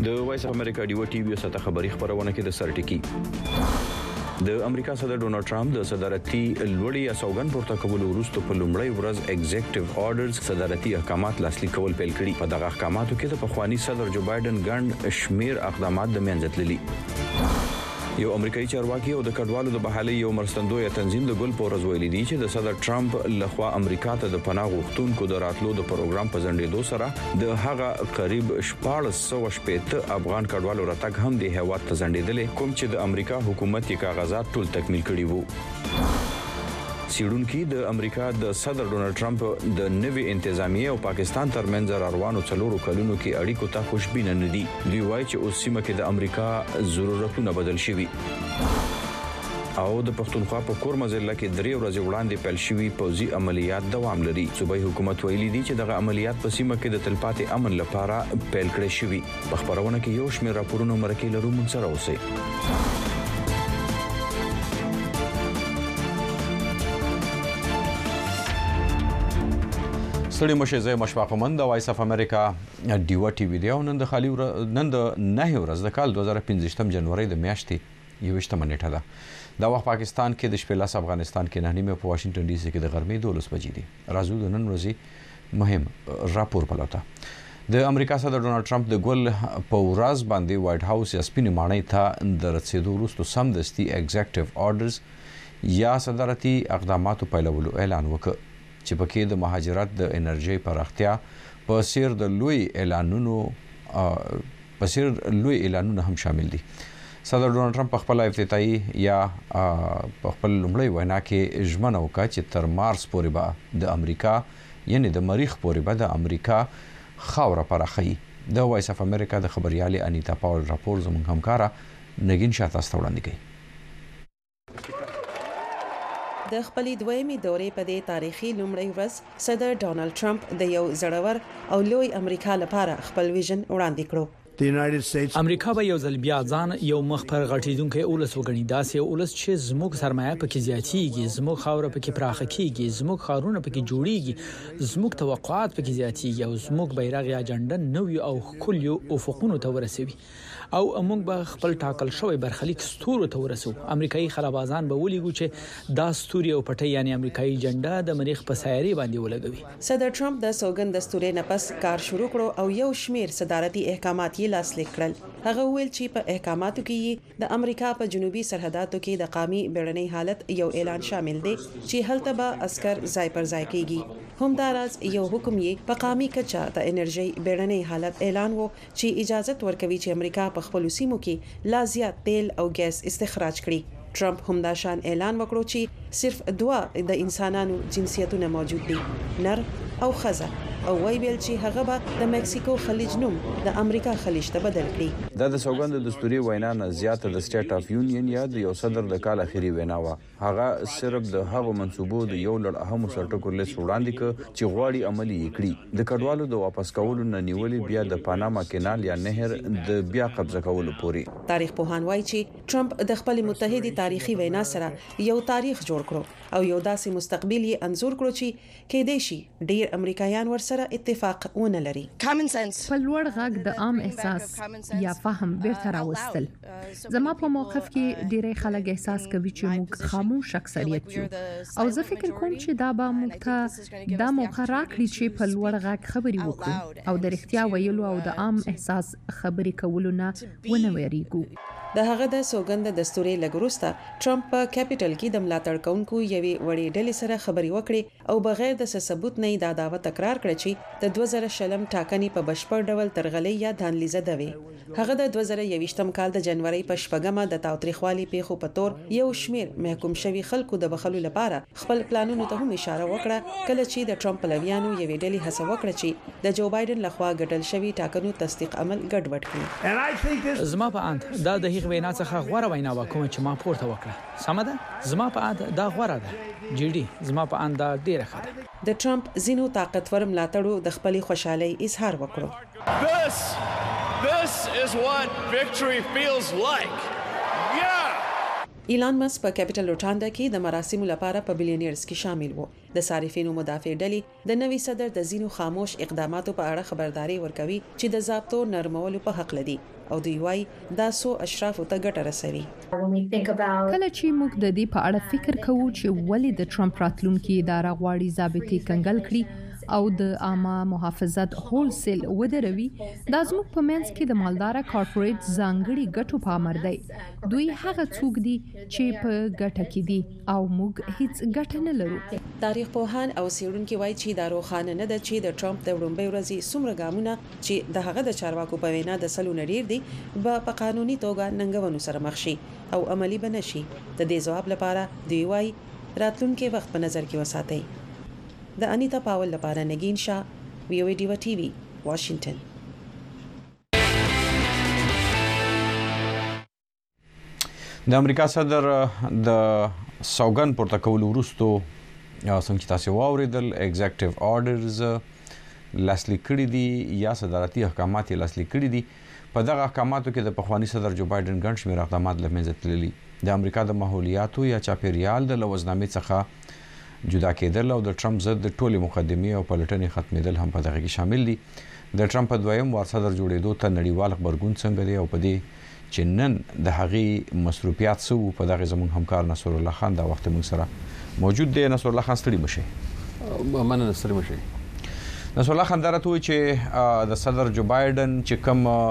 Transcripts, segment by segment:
د وایس اف امریکا ډیو ټي وی سره خبري خبرونه کې د سرټکی د امریکا صدر ډونالد ټرمپ د صدارتي لوړی سوګن پورته کول وروسته په لومړی ورځ ایگزیکټیو آرډرز صدارتي احکامات لاسلیک کول پیل کړي. په دغه احکاماتو کې د پخوانی صدر جو بایدن ګڼ شمیر اقدامات د منځ تللي. یو امریکایي چارواکي او د کډوالو د بحالي یو مرستندوی تنظیم د ګل پورز ویلي دی چې د صدر ټرمپ لخوا امریکا ته د پناه غوښتونکو د راتلو د پروګرام په ځنډېدو سره د هغه قریب 1480 افغان کډوالو راتګ هم د هیواد ته ځنډېدل کوم چې د امریکا حکومت یې کاغذات ټول تکمیل کړي وو. سیډونکو د امریکا د صدر ډونالد ټرمپ د نوي انتظامیه او پاکستان ترمنځ روانو څلورو کلونو کې اړیکو ته خوشبینه نه دي. دوی وایي چې اوس سیمه کې د امریکا ضرورتونه بدل شوي او د پښتونخوا په کورمزله کې 3 ورځې وړاندې پیل شوي پوځي عملیات دوام لري. صوبایي حکومت ویلي دی چې دغه عملیات په سیمه کې د تلپاتې امن لپاره پیل کړي شوي. په خبرونه کې یو شمېر راپورونه مرکه لرو مونږ سره اوسئ. سړي مشه مشفق مند د وایس اف امریکا ډیو ټي وی دی نن د خالي نن د 9 ورځ د کال 2015 جنوري د میاشتې 21 نیټه ده. دا وخت پاکستان کې د شپې لاس افغانستان کې 9 په واشنگټن ډي سي کې د غرمې 12 بجې دي. راځو د نن ورځې مهم راپور پلوته. د امریکا صدر ډونالد ټرمپ د ګل په ورځ باندې وایټ هاوس یا سپینې ماڼۍ ته د رسیدو وروسته سمدستي ایگزیکټیو آرډرز یا صدارتي اقداماتو پیلولو اعلان وکړ چې پکې د مهاجرت د انرژي پراختیا په سیر د لوی اعلانونه هم شامل دي. صدر ډونالد ټرمپ په خپل افتتاحي یا په خپل لومړی وینا کې ژمنه وکړه چې تر مارس پورې به د امریکا یعنی د مریخ پورې به د امریکا خاوره پراخي. د وایس اف امریکا د خبريالي انیتا پاول راپور زموږ همکارا نگین شاته ستوړاندې کوي. د خپلې دویمې دورې په دې تاریخي لومړی ورځ صدر ډونالد ټرمپ د یو زړور او لوی امریکا لپاره خپل ویژن وړاندې کړو. امریکا به یو ځل بیا ځان یو مخ پر غټیدونکو اولس وګڼي. داسې اولس چې زموږ سرمایه پکې زیاتیږي، زموږ خاوره پکې پراخه کیږي، زموږ خارونه پکې جوړیږي، زموږ توقعات پکې زیاتیږي او زموږ بیرغ یا جنډه نوې او کلیو افقونو ته ورسوي او موږ به خپل ټاکل شوی برخلیک ستورو ته ورسو. امریکایي خلبازان به ولېګو چې دا ستوري او پټي یعنی امریکایي جنډه د مریخ په سایري باندې ولګوي. صدر ټرمپ د سوګند دستوري نه پس کار شروع کړو او یو شمیر صدارتي احکامات یې لاسلیک کړل. هغه ویل چې په احکاماتو کې د امریکا په جنوبي سرحداتو کې د قامي بیړنۍ حالت یو اعلان شامل دی چې هلته به عسكر ځای پر ځای کیږي. همداراز یو حکم یې په قامي کچا د انرژي بیړنۍ حالت اعلان وو چې اجازه ورکوي چې امریکا په خپل سیمو کې لا زیات تیل او ګیس استخراج کړي. ټرمپ هم دا شان اعلان وکړو چې صرف 2 د انسانانو جنسیتونه موجود دي، نر او ښځه، او ویل چې هغه به د مکسیکو خلیج نوم د امریکا خلیج ته بدل کړي. دا د سوګند دستوري وینا نه زیاته د سټیټ اف یونین یا د یو صدر د کال اخیری وینا و. هغه صرف د هغو منسوبو د یو لړ اهم سرټکو لیست وړاندې ک چې غواړي عملی کړي. د کډوالو د واپس کولو نه نیولې بیا د پاناما کینال یا نهر د بیا قبضه کولو پوري. تاریخ پوهان وایي چې ټرمپ د خپل متحده تاریخي وینا سره یو تاریخ جوړ کړو او یو داسې مستقبل یې انزور کړو چې کې دیشي ډیر امریکایان ورسره اتفاق ونه لري. په لوړ غږ د عام احساس یا فهم بیرته راوستل. زما په موقف کې ډیری خلک احساس کوي چې موږ خاموش اکثریت یو او زه فکر کوم چې دا به موږ ته دا موقع راکړي چې په لوړ غږ خبرې وکړو او د رښتیا ویلو او د عام احساس خبرې کولو نه ونه ویریږو. د هغه د سوګند دستوري لګروسته ټرمپ په کیپټل کې د ملاتړ کوونکو یوې وړې ډلې سره خبرې وکړې او بغیر د ثبوت نه دا داوا تکرار کړ چې د 2000 ټاکنې په بشپړ ډول ترغلې یا دانلیزه دوي. هغه د 2021 کال د جنوري په شپږمه د تاوتریخوالي پیښو په تور یو شمیر محکوم شوی خلکو د بخلو لپاره خپل پلانونو ته هم اشاره وکړه کله چې د ټرمپ لویانو یوې ډلې هڅه وکړه چې د جو بایدن لخوا ګټل شوی ټاکنو تصدیق عمل ګډوډ کړي. زما په اند دا د هغې وینا څخه غوره وینا وکوم چې ما پورته وکړه. سمه ده؟ زما په اند دا غوره ده. جیډي زما په اند دا ډیره ښه ده. د ټرمپ زینو طاقتور ملاتړو د خپلې خوشحالۍ اظهار وکړو. This is what victory feels like. Yeah! ایلان ماسک په کیپټل روټاندا کې د مراسمو لپاره په بلیونیرز کې شامل وو. د صارفینو مدافع ډلې د نوي صدر د زینو خاموش اقداماتو په اړه خبرداري ورکوي چې د ضابطو نرمولو په حق لدی او دوی وايي دا سو اشرافو ته ګټه رسوي. کله چې موږ د دې په اړه فکر کوو چې ولې د ټرمپ راتلونکي اداره غواړي ضابطې کنګل کړي او د عامه محافظت هولسیل ودروي، دا زموږ په منځ کې د مالدار کارپوریټ ځانګړي ګټو په امر دی. دوی هغه څوک دي چې په ګټه کې دي او موږ هیڅ ګټه نه لرو. تاریخ پوهان او څېړونکي وایي چې دا روښانه نه ده چې د ټرمپ د وړاندې ورځې څومره ګامونه چې د هغه د چارواکو په وینا د سلو نړیر دي په قانوني توګه ننګونو سره مخ شي او عملی بنشي. د دې ځواب لپاره دوی وایي راتلونکي وخت په نظر کې وساتئ. د انیتا پاول لپاره نگین شاه، وی او ډیوا ټي وي، واشنگټن. د امریکا صدر د سوګن پورته کول وروسته څنګه تاسو واوریدل ایگزیکټیو آرډرز لاسلیک کړي دي یا صدارتي احکامات یې لاسلیک کړي دي. په دغه احکاماتو کې د پخوانی صدر جو بایدن ګڼ شمېر اقدامات له منځه تللي. د امریکا د ماحولیاتو یا چاپیریال د لوزنامې څخه جدا کېدل او د ټرمپ ضد د ټولې مقدمې او پلټنې ختمېدل هم په دغه کې شامل دي. د ټرمپ په دویم وار صدر جوړېدو ته نړیوال خبرګون څنګه دی او په دې چې نن د هغې مصروفیات څه وو، په دغه زموږ همکار نصر الله خان دا وخت موږ سره موجود دی. نصر الله خان ستړي مشئ. مننه ستړي مشئ. نصر الله خان دا راته وایي چې د صدر جو بایدن چې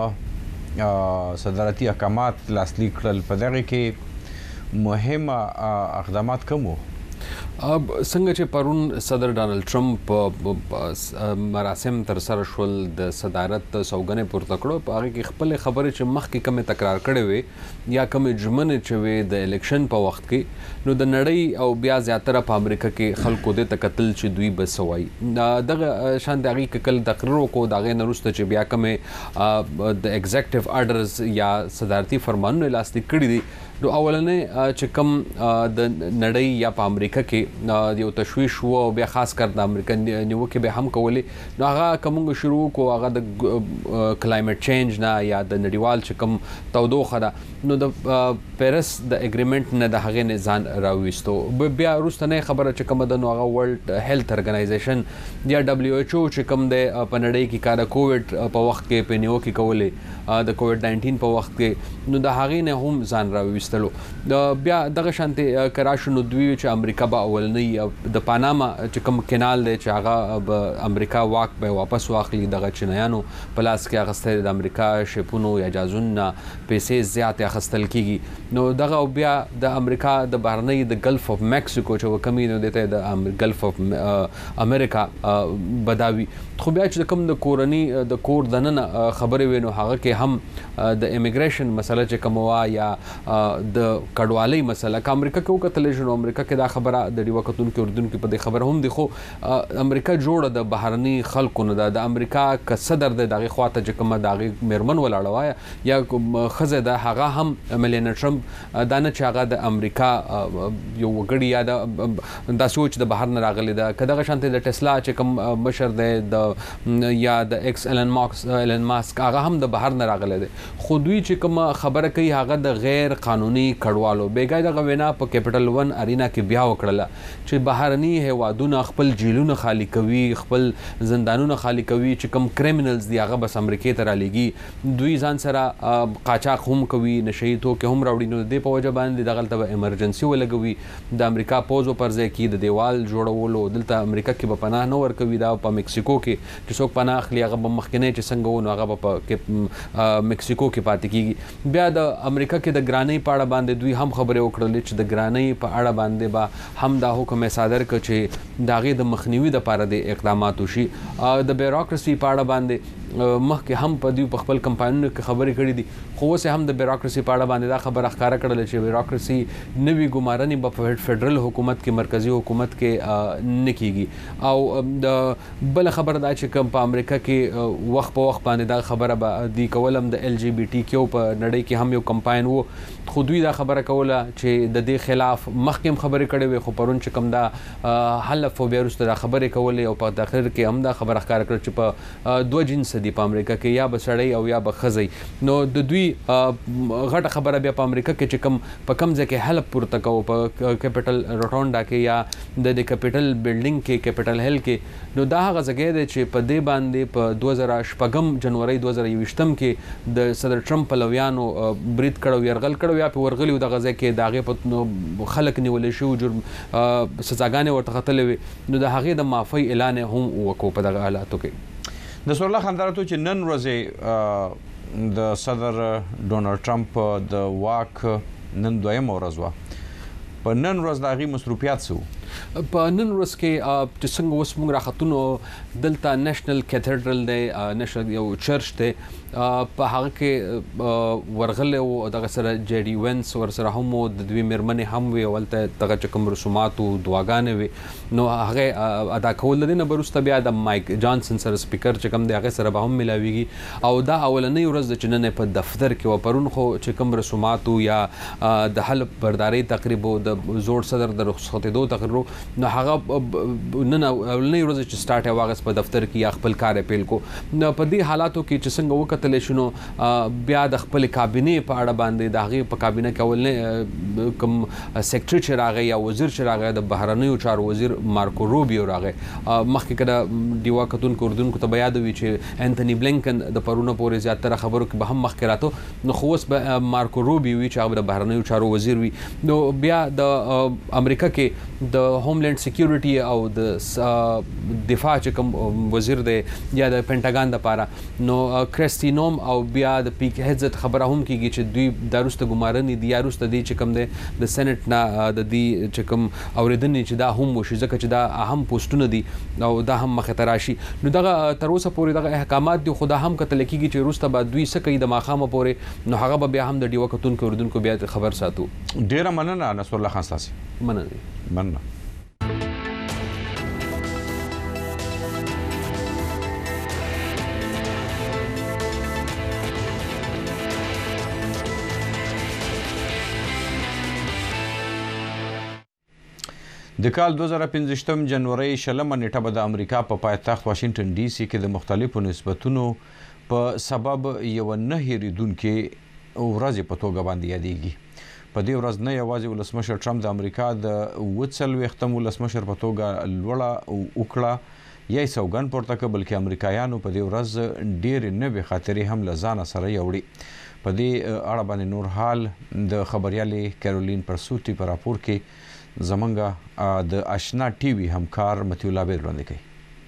کوم صدارتي احکامات لاسلیک کړل په دغه کې مهمه اقدامات کوم وو؟ څنګه چې پرون صدر ډانلډ ټرمپ مراسم تر سره شول د صدارت سوګنې پورته کړو، په هغه کې خپل خبرې چې مخکې کومه تکرار کړې وي یا کومه جمنه چې وي د الیکشن په وخت کې، نو د نړۍ او بیا زیاتره په امریکا کې خلکو د تکتل چې دوی بسوي دغه شان دغه کل تقریر کو دغه نرسته چې بیا کومه د ایگزیکټیو آرډرز یا صدارتي فرمانونه لاسلیک کړي دي. نو اولنې چې کوم د نړۍ یا په امریکا کې یو تشویش وو او بیا خاص کر د امریکا نیوکه به هم کولې، نو هغه کوم شروع کو هغه د کلایمټ چینج نه یا د نړیوال چې کوم تودوخه ده، نو د پیرس د اګریمنت نه د هغه نه ځان راويستو. بیا وروسته خبره چې کوم د هغه ورلد هیلث ارګنایزیشن یا WHO چې کوم د په نړۍ کې کار کووډ په وخت کې په نیوکه کولې د کووډ 19 په وخت کې، نو د هغه نه هم ځان راويستو. بیا دغه شانتي کراشو نو دوی چې امریکا به اولنی د پاناما چې کوم کینال دی چې هغه امریکا واک به واپس واخلي، دغه چینایانو په لاس کې اخیستل د امریکا شپونو یا جازونه پیسې زیات اخیستل کیږي. نو دغه بیا د امریکا د بهرنی د ګلف اف میکسیکو چې وکمي نو دته د ګلف اف امریکا بداوي، خو بیا چې کوم د کورنی د کور دننه خبرې وینو هغه کې هم د امیګریشن مسله چې کومه یا د کډوالۍ مسله که امریکا کې وکتل شي، نو امریکا کې دا خبره د ډیو کتونکو اردوونکو په دې خبر هم دي، خو امریکا جوړه د بهرني خلکو نه د امریکا ک صدر د دغه خواته چې کومه دغه میرمن ولاړه وای یا خزه د هغه هم ملينا ټرمپ دا نه چې هغه د امریکا یو وګړي یا د سوچ د بهر نه راغلی دا کداغه شانته د ټسلا چې کوم مشر د یا د ایکس ایلن ماسک هغه هم د بهر نه راغلی دی، خو دوی چې کوم خبره کوي هغه د غیر قانوني کډوالو بیګای دغه وینا په کیپټل 1 ارینا کې بیا وکړله چې بهرني هوادونه خپل جیلونه خالی کوي، خپل زندانونه خالی کوي، چې کوم کریمینلز دی هغه بس امریکای ته را لېږي، دوی ځان سره قاچاق هم کوي، نشئی توکې هم راوړي. نو د په وجه باندې دغه ته ایمرجنسي ولګوي، د امریکا پوز په ځای کې د دیوال جوړولو دلته امریکا کې به پناه نه ورکوي، دا په مکسیکو کې چې څوک پناه اخلي هغه به مخکنی چې څنګه ونه هغه په مکسیکو کې پاتې کیږي. بیا د امریکا کې د ګرانۍ په اړه باندې دوی هم خبرې وکړلې چې د ګرانۍ په اړه باندې به هم دا حکم صادر کړ چې داغه د مخنیوي د لپاره د اقدامات وشي. د بیوروکراسي په اړه باندې مخکې هم په دوی په خپل کمپاینونو کې خبرې کړې دي، خو اوس هم د بیوروکراسي په اړه باندې دا خبره ښکاره کړل چې بیوروکراسي نوي ګمارنې په فدرل حکومت کې مرکزی حکومت کې نه کیږي. او د بل خبره دا چې کوم په امریکا کې وخت په وخت باندې دا خبره به دی کولم د ال جی بی ټی کیو په نړۍ کې هم یو کمپاین وو، خو خو دوی دا خبره کوله چې د دې خلاف مخکې خبرې کړې وي، خو پرون چې کوم دا حلف او بیا وروسته دا خبرې کولې او په اخر کې هم دا خبره ښکاره کړه چې په دوه جنس دي په امریکا کې، یا به سړی او یا به ښځی. نو د دوی غټه خبره بیا په امریکا کې چې کوم په کوم ځای کې حلف پورته کوو په کیپټل روټونډا کې یا د کیپټل بلډینګ کې کیپټل هیل کې، نو دا هغه ځای دی چې په دې باندې په 2006 جنوري 2020 کې د صدر ټرمپ پلویانو برید کړو، یرغل کړو، یا په ورغلی د غزا کې داغه په خلک نیولې شو، جرم سزاګانې ورته ختلې وي. نو د هغه د معافی اعلان هم وکړو په دغه حالاتو کې. د سورلا خندراتو چې نن ورځې د صدر ډونالد ټرمپ د واک نن دویم ورځ وه، په نن ورځ د هغې مصروفیات څه وو؟ په نن ورځ کې چې څنګه اوس موږ راختونو دلته نیشنل کیتھیډرل دی، نیشنل یو چرچ دی، په هغه کې ورغلی و، دغه سره جی ډي وینس ورسره هم و، د دوی مېرمنې هم وې، ولته دغه چې کوم رسومات و دعاګانې وې، نو هغه ادا کول د دې نه وروسته بیا د مایک جانسن سره سپیکر چې کوم دی هغې سره به هم ملاویږي، او دا اولنۍ ورځ ده چې نن په دفتر کې و. پرون خو چې کوم رسومات یا د حلف بردارۍ تقریب و، د زوړ صدر د رخصتېدو تقریر، نو هغه نن اولنۍ ورځ چې سٹارټ یې واغس په دفتر کې یا خپل کار پیل کو. نو په دې حالاتو کې چې څنګه وکتل شنو بیا د خپل کابینې په اړه باندې د هغې په کابینه کې اولنۍ کوم سیکرټري چې راغی یا وزیر چې راغی د بهرنیو چارو وزیر مارکو روبیو راغی، مخکې کله ډیوا کتونکو اردوونکو ته به یاد وي چې انتوني بلینکن د پرونه پورې زیاتره خبرو کې به هم مخکې راته، نو خو اوس به مارکو روبیو وي چې هغه د بهرنیو چارو وزیر وي. نو بیا د امریکا کې د هوملینډ سکیورټي او د دفاع چې کوم وزیر دی یا د پینټاګان دپاره، نو کرسټي نوم او بیا د پیک هیډزت خبره هم کېږي چې دوی دا وروسته ګمارنې دي یا وروسته دی چې کوم دی د سینټ نه د دې چې کوم اورېدنې چې دا هم وشي، ځکه چې دا اهم پوسټونه دي او دا هم مخې ته راشي. نو دغه تر اوسه پورې دغه احکامات دي، خو دا هم کتل کېږي چې وروسته به دوی څه کوي د ماښامه پورې، نو هغه به بیا هم د ډیوه کتونکو اردوونکو بیا خبر ساتو. ډېره مننه نصرالله خان ستاسې. مننه. د کال 2015 جنوري 20 نیټه به د امریکا په پایتخت واشنگټن ډي سي کې د مختلفو نسبتونو په سبب یو نه هېرېدونکې ورځې په توګه باندې یادېږي. په دې ورځ نه یوازې ولسمشر ټرمپ د امریکا د 40 ولسمشر په توګه لوړه وکړه یا سوګند پورته کړ، بلکې امریکایانو په دې ورځ ډېرې نوې خاطرې هم له ځانه سره یوړې. په دې اړه باندې نور حال د خبريالې کیرولین پرسوتی په راپور کې زمونږ د آشنا ټي وي همکار متیو لابر وړاندې کوي.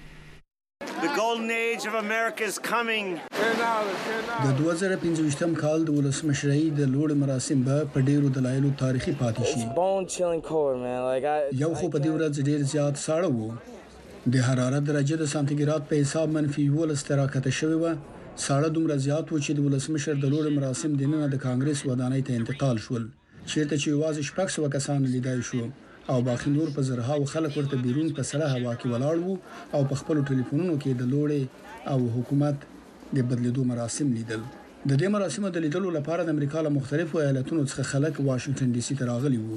د 2015 کال د ولسمشرۍ د لوړ مراسم به په ډیرو دلایلو تاریخي پاتې شي. یو خو په دې ورځ ډیر زیات ساړه وو، د حرارت درجه د سانتیګراد په حساب -11 ته راکته شوې وه. ساړه دومره زیات و چې د ولسمشر د لوړ مراسم دننه د کانګرس ودانۍ ته انتقال شول، چیرته چې یوازې 600 کسان لیدای شو او باقي نور په زرهاو خلک ورته بیرون په سړه هوا کې ولاړ وو او په خپل ټلیفونونو کې د لوړې او حکومت د بدلیدو مراسم لیدل. د دې مراسمو د لیدلو لپاره د امریکا له مختلفو ایالتونو څخه خلک واشنگټن ډي سي ته راغلي وو.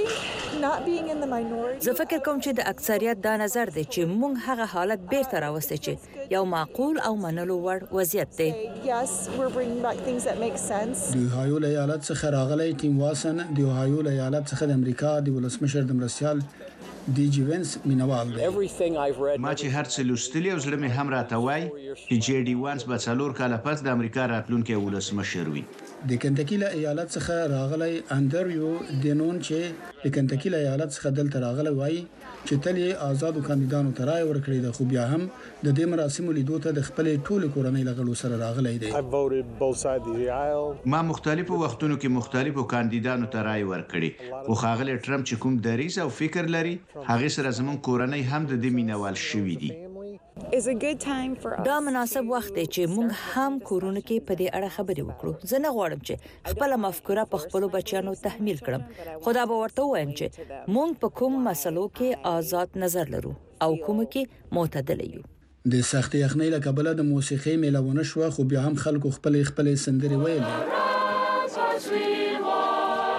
زه فکر کوم چې د اکثریت دا نظر دی چې موږ هغه حالت بیرته راوستي چې یو معقول او منلو وړ وضعیت دی. د اوهایو ایالت څخه راغلی ټیم واسن د اوهایو ایالت څخه د امریکا د ولسمشر د مرستیال ډي جي وینس مینوال دی. ما چې هر څه لوستلی او زړه مې هم راته وایي چې جی ډي وینس به 4 کاله پس د امریکا راتلونکی ولسمشر وي. د کنټکی له ایالت څخه راغلی اندریو دینون چې د کنټکی له ایالت څخه دلته راغلی وایي چې تل یې آزادو کاندیدانو ته رایه ورکړې ده، خو بیا هم د دې مراسمو لیدو ته د خپلې ټولې کورنۍ له غړو سره راغلی دی. ما مختلفو وختونو کې مختلفو کاندیدانو ته رایه ورکړې، خو ښاغلی ټرمپ چې کوم دریځ او فکر لري هغې سره زموږ کورنۍ هم د دې مینوال شوي دي. دا مناسب وخت دی چې موږ هم کورونه کې په دې اړه خبرې وکړو. زه نه غواړم چې خپل مفکوره په خپل بچیانو تحمیل کړم، خو دا به ورته وایم چې موږ په کوم مسلو کې آزاد نظر لرو او کوم کې معتدل یو. د سخت یخنۍ له کبله د موسیقۍ میلاونه شو، خو بیا هم خلکو خپل سندرې ویلې.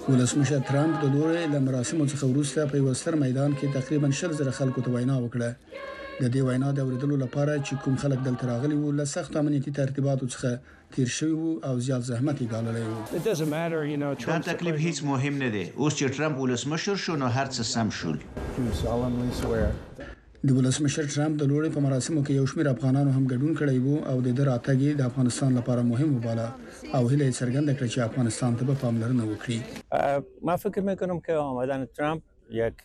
ولسمشر ترامپ د لوري له مراسمو څخه وروسته په یو ستر میدان کې تقریبا 100,000 خلکو ته وینا وکړه. د دې وینا د اوریدلو لپاره چې کوم خلک دلته راغلي وو له سخت امنیتي ترتیباتو څخه تیر شوي وو او زیات زحمت یې ګاللی وو. دا تکلیف هیڅ مهم نه دی. اوس چې ټرمپ ولسمشر شو نو هر څه سم شول. د ولسمشر ټرمپ د لوري په مراسمو کې یو شمېر افغانانو هم ګډون کړی وو او د ده راتګ د افغانستان لپاره مهم وباله او هیله یې څرګنده کړه چې افغانستان ته به پاملرنه وکړي. ما فکر میکنم که آمدن ترامپ یک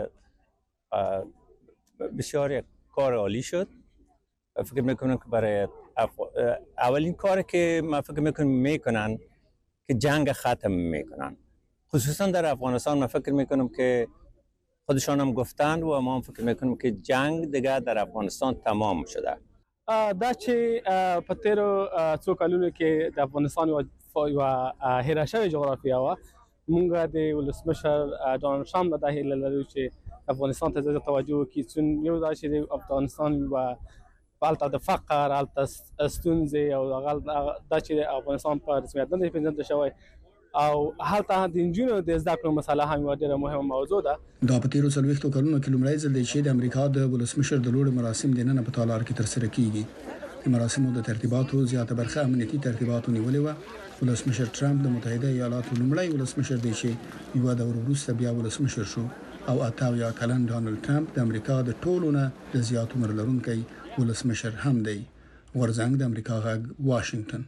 بسیار یک کار عالی شد. فکر میکنم که برای اولین کاری که ما فکر میکنن که جنگ ختم میکنن، خصوصا در افغانستان. ما فکر میکنم که خودشان هم گفتند و ما هم فکر میکنیم که جنگ دیگه در افغانستان تمام شده. دا چې په تیرو څو کلونو کې د افغانستان یو هیره شوې جغرافیه وه، موږ د ولسمشر ډونالد ټرامپ دا هیله لرو چې افغانستان ته زیاته توجه وکړي، چې یو دا چې د افغانستان هلته د فقر، هلته ستونزې او دا چې افغانستان په رسمیت نه دی پېژندل شوی او هلته د نجونو د زده کړو مسله هم یوه ډېره مهمه موضوع ده. دا په تیرو 40 کلونو کې لومړی ځل دی چې د امریکا د ولسمشر د لوري مراسم د نن په تالار کې ترسره کیږي. د مراسمو د ترتیباتو زیاته برخه امنیتي ترتیباتو نیولې وه. ولسمشر ټرمپ د متحده ایالاتو لومړی ولسمشر دی چې یوه دور وروسته بیا ولسمشر شو او 88 کلن ډونالد ټرمپ د امریکا د ټولو نه د زیات عمر لرونکی ولسمشر هم دی. غورځنګ د امریکا غږ واشنگټن.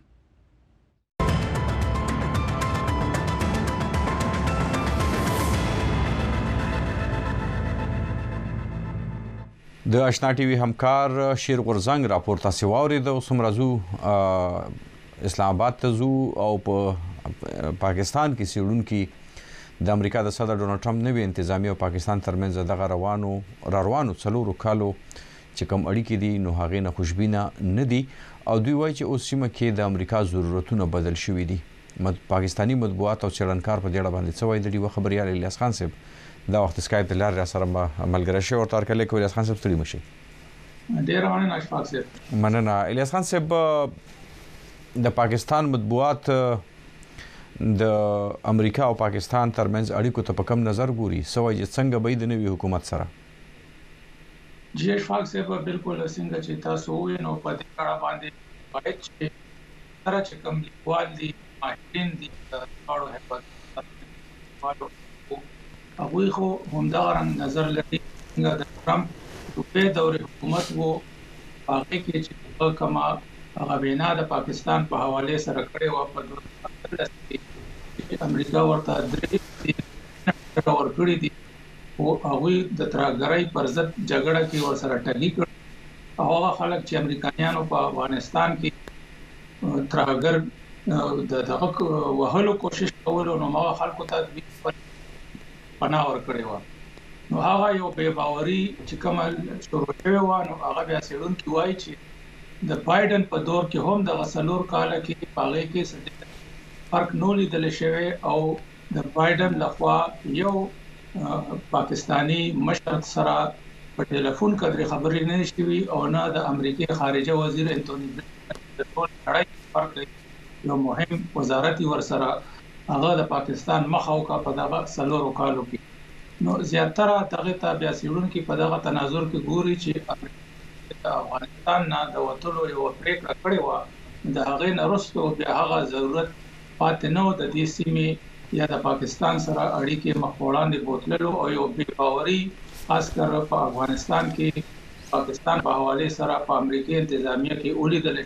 د آشنا ټي وي همکار شیر غورځنګ راپور تاسو واورید. اوس هم راځو اسلام آباد ته ځو او په پاکستان کې څېړونکي د امریکا د صدر ډونالد ټرمپ نوې انتظامیه او پاکستان ترمنځ دغه روانو څلورو کالو چې کوم اړیکې دي نو هغې نه خوشبینه نه دي او دوی وایي چې اوس سیمه کې د امریکا ضرورتونه بدل شوي دي. پاکستاني مطبوعات او څېړنکار په دې اړه باندې څه وایي؟ د ډیوه خبریال الیاس خان صاحب دا وخت سکایپ د لارې سره ملګری شوی ورته ورکړی کوي. الیاس خان صاحب ستړي مشي. ډېره مننه اشفاق صاحب. مننه. الیاس خان صاحب د پاکستان مطبوعات د امریکا او پاکستان ترمنځ اړیکو ته په کوم نظر ګوري؟ څه وایي څنګه به د نوي حکومت سره؟ جی اشفاق صاحب بالکل څنګه چې تاسو وایي نو په دې اړه باندې باید چې سره چې کوم لیکوال دي ماهرین دي اړو هیواد هغوی خو همدا رنګ نظر لري څنګه د ټرمپ دوه دور حکومت وو هغه کې چې کما هغه وینا د پاکستان په حواله سره کړې و په 2013 کې امریکا ورته درې ورکړې دي او هغوی د ترهګرۍ پر ضد جګړه کې ورسره ټګي کړ. هغه خلک چې امریکایانو په افغانستان کې ترهګر دغه وهلو کوشش کولو نو هغه خلکو ته پناه ورکړې و. نو هغه یو بې باوري چې کوم شروع شوی و نو هغه بیا څېړونکي وایي چې د بایدن په دور کې هم د څلور کاله کې په هغې کې فرق نه لیدل شوی او د بایدن لخوا یو پاکستانی مشر سره په ټلیفون کې خبرې نه شوي او نه د امریکای خارجه وزیر انټونی بلنکن د ټول نړۍ فرق یو مهم وزارتي ورسره هغه د پاکستان مخه وکړه په دغه څلورو کالو کې. نو زیاتره دغه ته بیا څېړونکي په دغه تناظر کې ګوري چې د افغانستان نه د وتلو یو پرېکړه کړې وه، د هغې نه وروسته بیا هغه ضرورت پاتې نه و د دې سیمې یا د پاکستان سره اړیکې مخ په وړاندې بوتللو او یو بې باوري خاص کر په افغانستان کې پاکستان په حواله سره په امریکایي انتظامیه کې ولیدل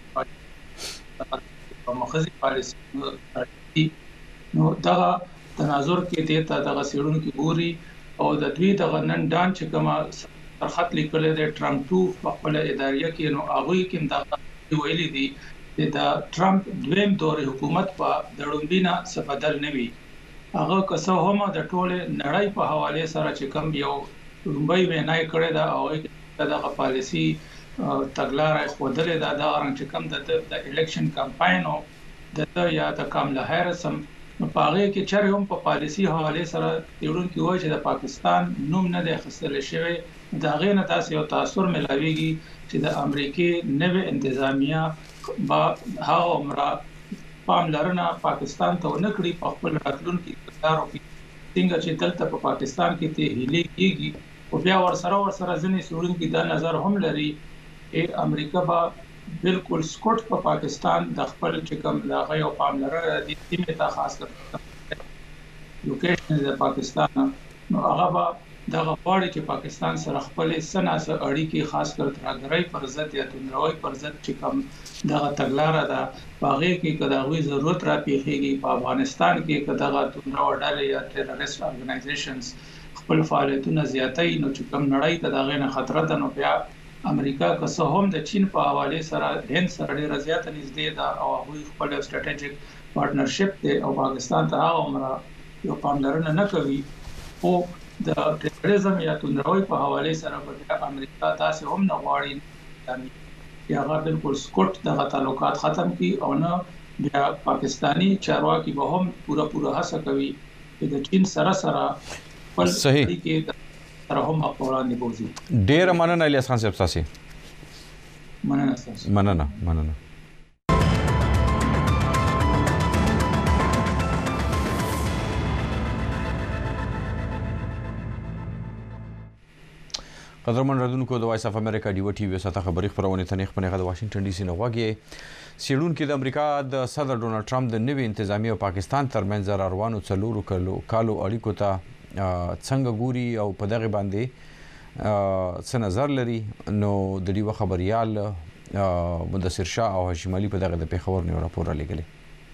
شوی په مخزي پالیسي. نو دا تناظر کې ته دغه څېړونکي ګوري او د دوی دغه نن ډان چې کومه خط لیکلی دی ټرمپ 2 په خپله اداریه کې نو هغوی کې دا ویلي دي چې د ټرمپ دویم دور حکومت په د ړومبي نه څه بدل نه وي. هغه که څه هم د ټولې نړۍ په حواله سره چې کوم یو ړومبی وینا یې کړې ده او دغه پالیسي تګلاره یې ښودلې ده دغه رنګ چې کوم د الیکشن کمپاین د یا د کاملا هیرس هم په هغې کې چېرې هم په پالیسي حوالې سره څېړونکي وایي چې د پاکستان نوم نه دی اخیستلی شوی. د هغې نه داسې یو تاثر میلاویږي چې د امریکې نوې انتظامیه به هغه عمره پاملرنه پاکستان ته ونه کړي په خپل راتلونکي اقتدار وکړي څنګه چې دلته په پاکستان کې ته هلي کېږي او بیا ورسره ځنې څېړونکي دا نظر هم لري چې امریکا به بالکل سکوټ په پاکستان د خپل چې کوم دغه یو پاملرنه د سیمې ته خاص کر لوکیشن د پاکستان نو هغه به دغه غواړي چې پاکستان سره خپل سناسه اړیکې خاص کر ترګرای پر ضد یا تندروي پر ضد چې کوم دغه تګلارې ده باغې کې کداوی ضرورت را پیښیږي په افغانستان کې کداغه تندرو ډلې یا ټیرریست اورګنایزیشنز خپل فعالیتونه زیاتوي نو چې کوم نړۍ ته دغه نه خطر ده نو بیا امریکا که څه هم د چین په حواله سره هند سره ډیره زیاته نږدې ده او هغه خپل سټریټیجیک پارټنرشپ دی او پاکستان ته هغه عمره یو پاملرنه نه کوي او د ټیرریزم یا تندروي په حواله سره په امریکا تاسو هم نه غواړي یا هغه بالکل سکوټ د تعلقات ختم کی او نه بیا پاکستانی چارواکي به هم پورا هڅه کوي چې د چین سره خپل صحیح سره هم په وړاندې بوزي. ډیر مننه الیاس خان صاحب تاسو. مننه. قدرمن ردونکو د وایس اف امریکا ډیو ټي وی سره خبري خبرونه تنه خپل غږ د واشنگټن ډي سي نه وغږی سیړونکو د امریکا د صدر ډونالد ټرمپ د نوي انتظامی او پاکستان ترمنځ روانو څلورو کالو اړیکو ته څنګه ګوري او په دغه باندې څه نظر لري نو د ډیو خبريال مدثر شاه او هاشم علي په دغه د پیښور نیو راپور لګلې.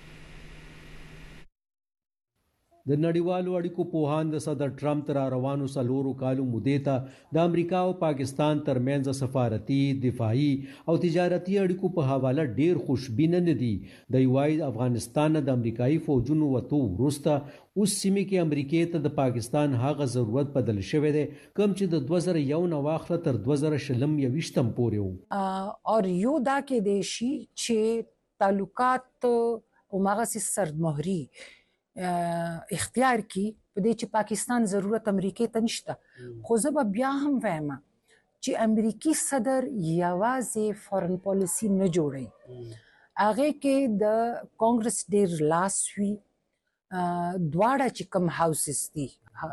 د نړیوالو اړیکو پوهان د صدر ټرمپ تر روانو سلورو کالو مودې ته د امریکا او پاکستان ترمنځ سفارتي، دفاعي او تجارتي اړیکو په حواله ډیر خوشبینه نه دي. د یوای افغانستان د امریکایي فوجونو وته وروسته اوس سیمه کې امریکای ته د پاکستان هغه ضرورت بدل شوی دی کوم چې د 2001 نه واخله تر 2021 پورې وو او یو دا کې د شي چې تعلقات او مغاسي سرمهري اختیار کی په دې چې پاکستان ضرورت امریکای ته نشته خو زه بیا هم وایم چې امریکای صدر یوازې فورن پالیسی نه جوړي هغه کې د کانګرس ډیر لاس وی دواړه چې کوم هاوسز دي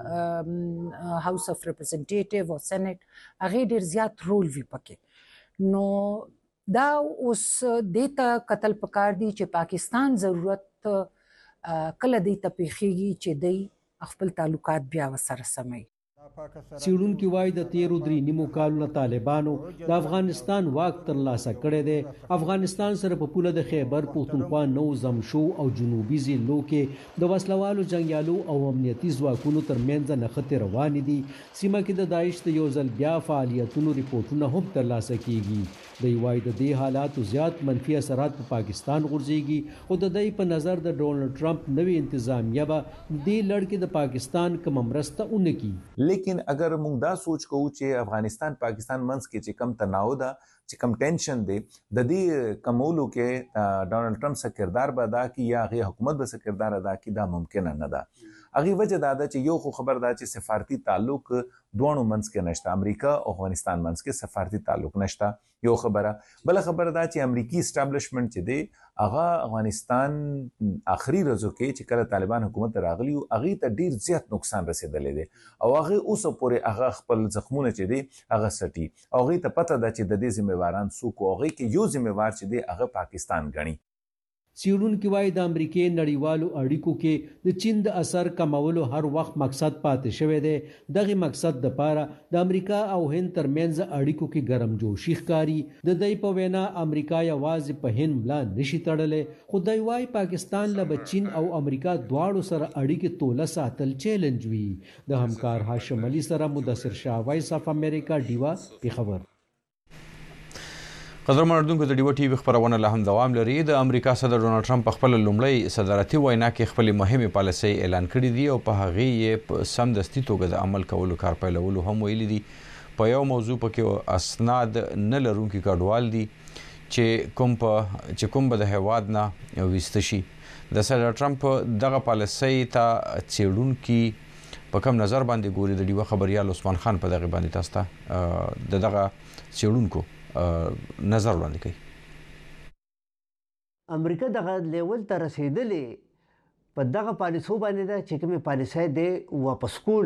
هاوس اف ریپرزنټیټیو او سېنات هغه ډیر زیات رول وی پکې نو دا اوس دیتا قتل پکار دي چې پاکستان ضرورت کله دی ته پیخیږي چې دی خپل تعلقات بیا وسره سمي. سیړونکو وای د 13 کالو طالبانو د افغانستان واک ترلاسه کړی دی. افغانستان سره په پوله د خیبر پختونخوا نو زمشو او جنوبي ضلعو کې د وسلوالو جنگیالو او امنیتي ځواکونو ترمنځ نښتې روانې دي. سیمه کې د داعش د یو ځل بیا فعالیتونو ریپورتونه هم ترلاسه کیږي. د وای د دې حالاتو زیات منفي اثرات په پاکستان غورځيږي او د دې په نظر د ډونالد ټرمپ نوې انتظامیه به د لړکې د پاکستان کوم مرسته اونکي. لیکن اگر موږ دا سوچ کوو چې افغانستان پاکستان منځ کې چې کم تناو ده چې کم ټینشن دی د دې کمولو کې ډونالد ټرمپ څه کردار به ادا کړي یا هغه حکومت به څه کردار ادا کړي دا ممکن نه ده. هغه وجه دا ده چې یو خو خبر ده چې سفارتي تعلق دوه منځ کې نشته امریکا او افغانستان منځ کې سفارتي تعلق نشته یو خبره. بل خبره ده چې امریکي اسټابلیشمنت چې دی هغه افغانستان اخري ورځو کې چې کله طالبان حکومت راغلی هغه ته ډیر زیات نقصان رسیدلی دی او هغه اوس پورې هغه خپل زخمونه چې دی هغه سټي او هغه ته پته ده چې د دې ذمہواران څوک او هغه کې یو ذمہوار چې دی هغه پاکستان غني. سیړونکو وای د امریکای نړیوالو اړیکو کې د چین د اثر کمولو هر وخت مقصد پاتې شوی دی. دغه مقصد د پاره د امریکا او هند ترمنځ اړیکو کې ګرمجوشي ښکاری. د دې په وینا امریکا یوازې په هند ملا نشي تړلې خو د وای پاکستان له چین او امریکا دواړو سره اړیکې توله ساتل چیلنج وی. د همکار هاشم علي سره مدثر شاه وایس اف امریکا ډیوا پیښور. قدرمن اردوونکو د ډیو ټي وی خبرونه له هم دوام لري. د امریکا صدر ډونالد ټرمپ په خپل لومړی صدارتي وینا کې خپل مهمه پالیسي اعلان کړې دي او په هغه یې په سمدستي توګه د عمل کولو کار پیلولو هم ویلي دي. په یو موضوع پکې اسناد نه لرونکي کډوال دي چې کوم به د هیواد نه ویسته شي. د صدر ټرمپ دغه پالیسي ته څېړونکي په کوم نظر باندې ګوري؟ د ډیو خبريال عثمان خان په دغه باندې تاسو ته دغه څېړونکو نظر وړاندې کوي. امریکا دغه لیول ته رسیدلې په دغه پالیسو باندې ده چې کومې پالیسۍ دی واپس کول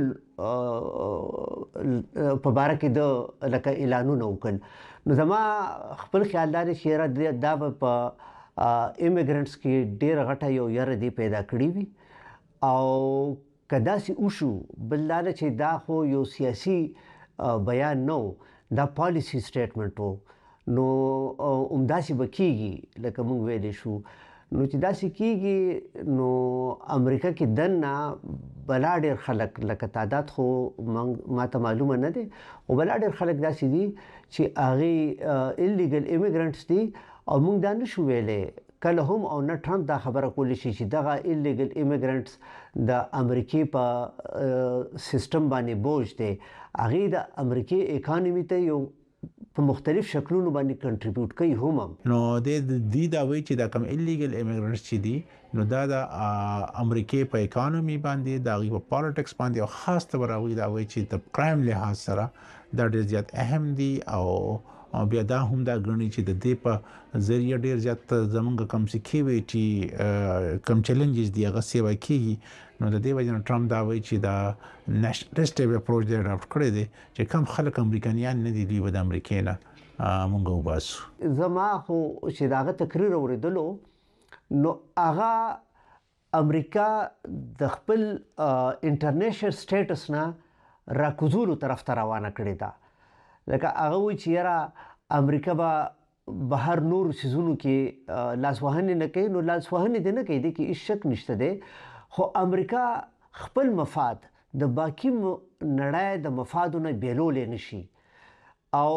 په باره کې د لکه اعلانونه وکړل. نو زما خپل خیال دا دی چې دا به په ایمیګرنټس کې ډېره غټه یو یره دی پیدا کړې وي او که داسې وشو بل دا ده چې دا خو یو سیاسي بیان نه و، دا پالیسي سټیټمنټ و. نو همداسې به کېږي لکه موږ ویلی شو. نو چې داسې کېږي نو امریکا کې دننه بلا ډېر خلک لکه تعداد خو ما ته معلومه نه دی، خو بلا ډېر خلک داسې دي چې هغې ایلیګل ایمیګرنټس دي او موږ دا نشو ویلی کله هم او نه ټرمپ دا خبره کولی شي چې دغه ایلیګل ایمیګرنټس د امریکې په سیستم باندې بوج دی. هغې د امریکې اکانومي ته یو په مختلف شکلونو باندې کنټریبیوټ کوي هم. نو د دې دا وایي چې دا کوم ایلیګل ایمیګرنټس چې دي نو دا د امریکې په اکانومي باندې د هغوی په پالیټکس باندې او خاص طور هغوی دا وایي چې د کرایم لحاظ سره دا ډېر زیات اهم دي او بیا دا هم دا ګڼي چې د دې په ذریعه ډېر زیات زمونږ کم سکیورټي کم چیلنجز دي هغه سیوا کیږي. نو د دې وجه نه ټرمپ دا وایي چې دا نېشنلسټ اپروچ دی اډاپټ کړی دی چې کم خلک امریکایان نه دي دوی به د امریکې نه مونږ وباسو. زما خو چې د هغه تقریر اورېدلو نو هغه امریکا د خپل انټرنیشنل سټیټس نه راکوزولو طرف ته روانه کړې ده. لکه هغه وایي چې یاره امریکا به بهر نورو څیزونو کې لاسوهنې نه کوي. نو لاسوهنې دې نه کوي، دې کې هېڅ شک نشته دی، خو امریکا خپل مفاد د باقي نړۍ د مفادو نه بیلولی نشي. او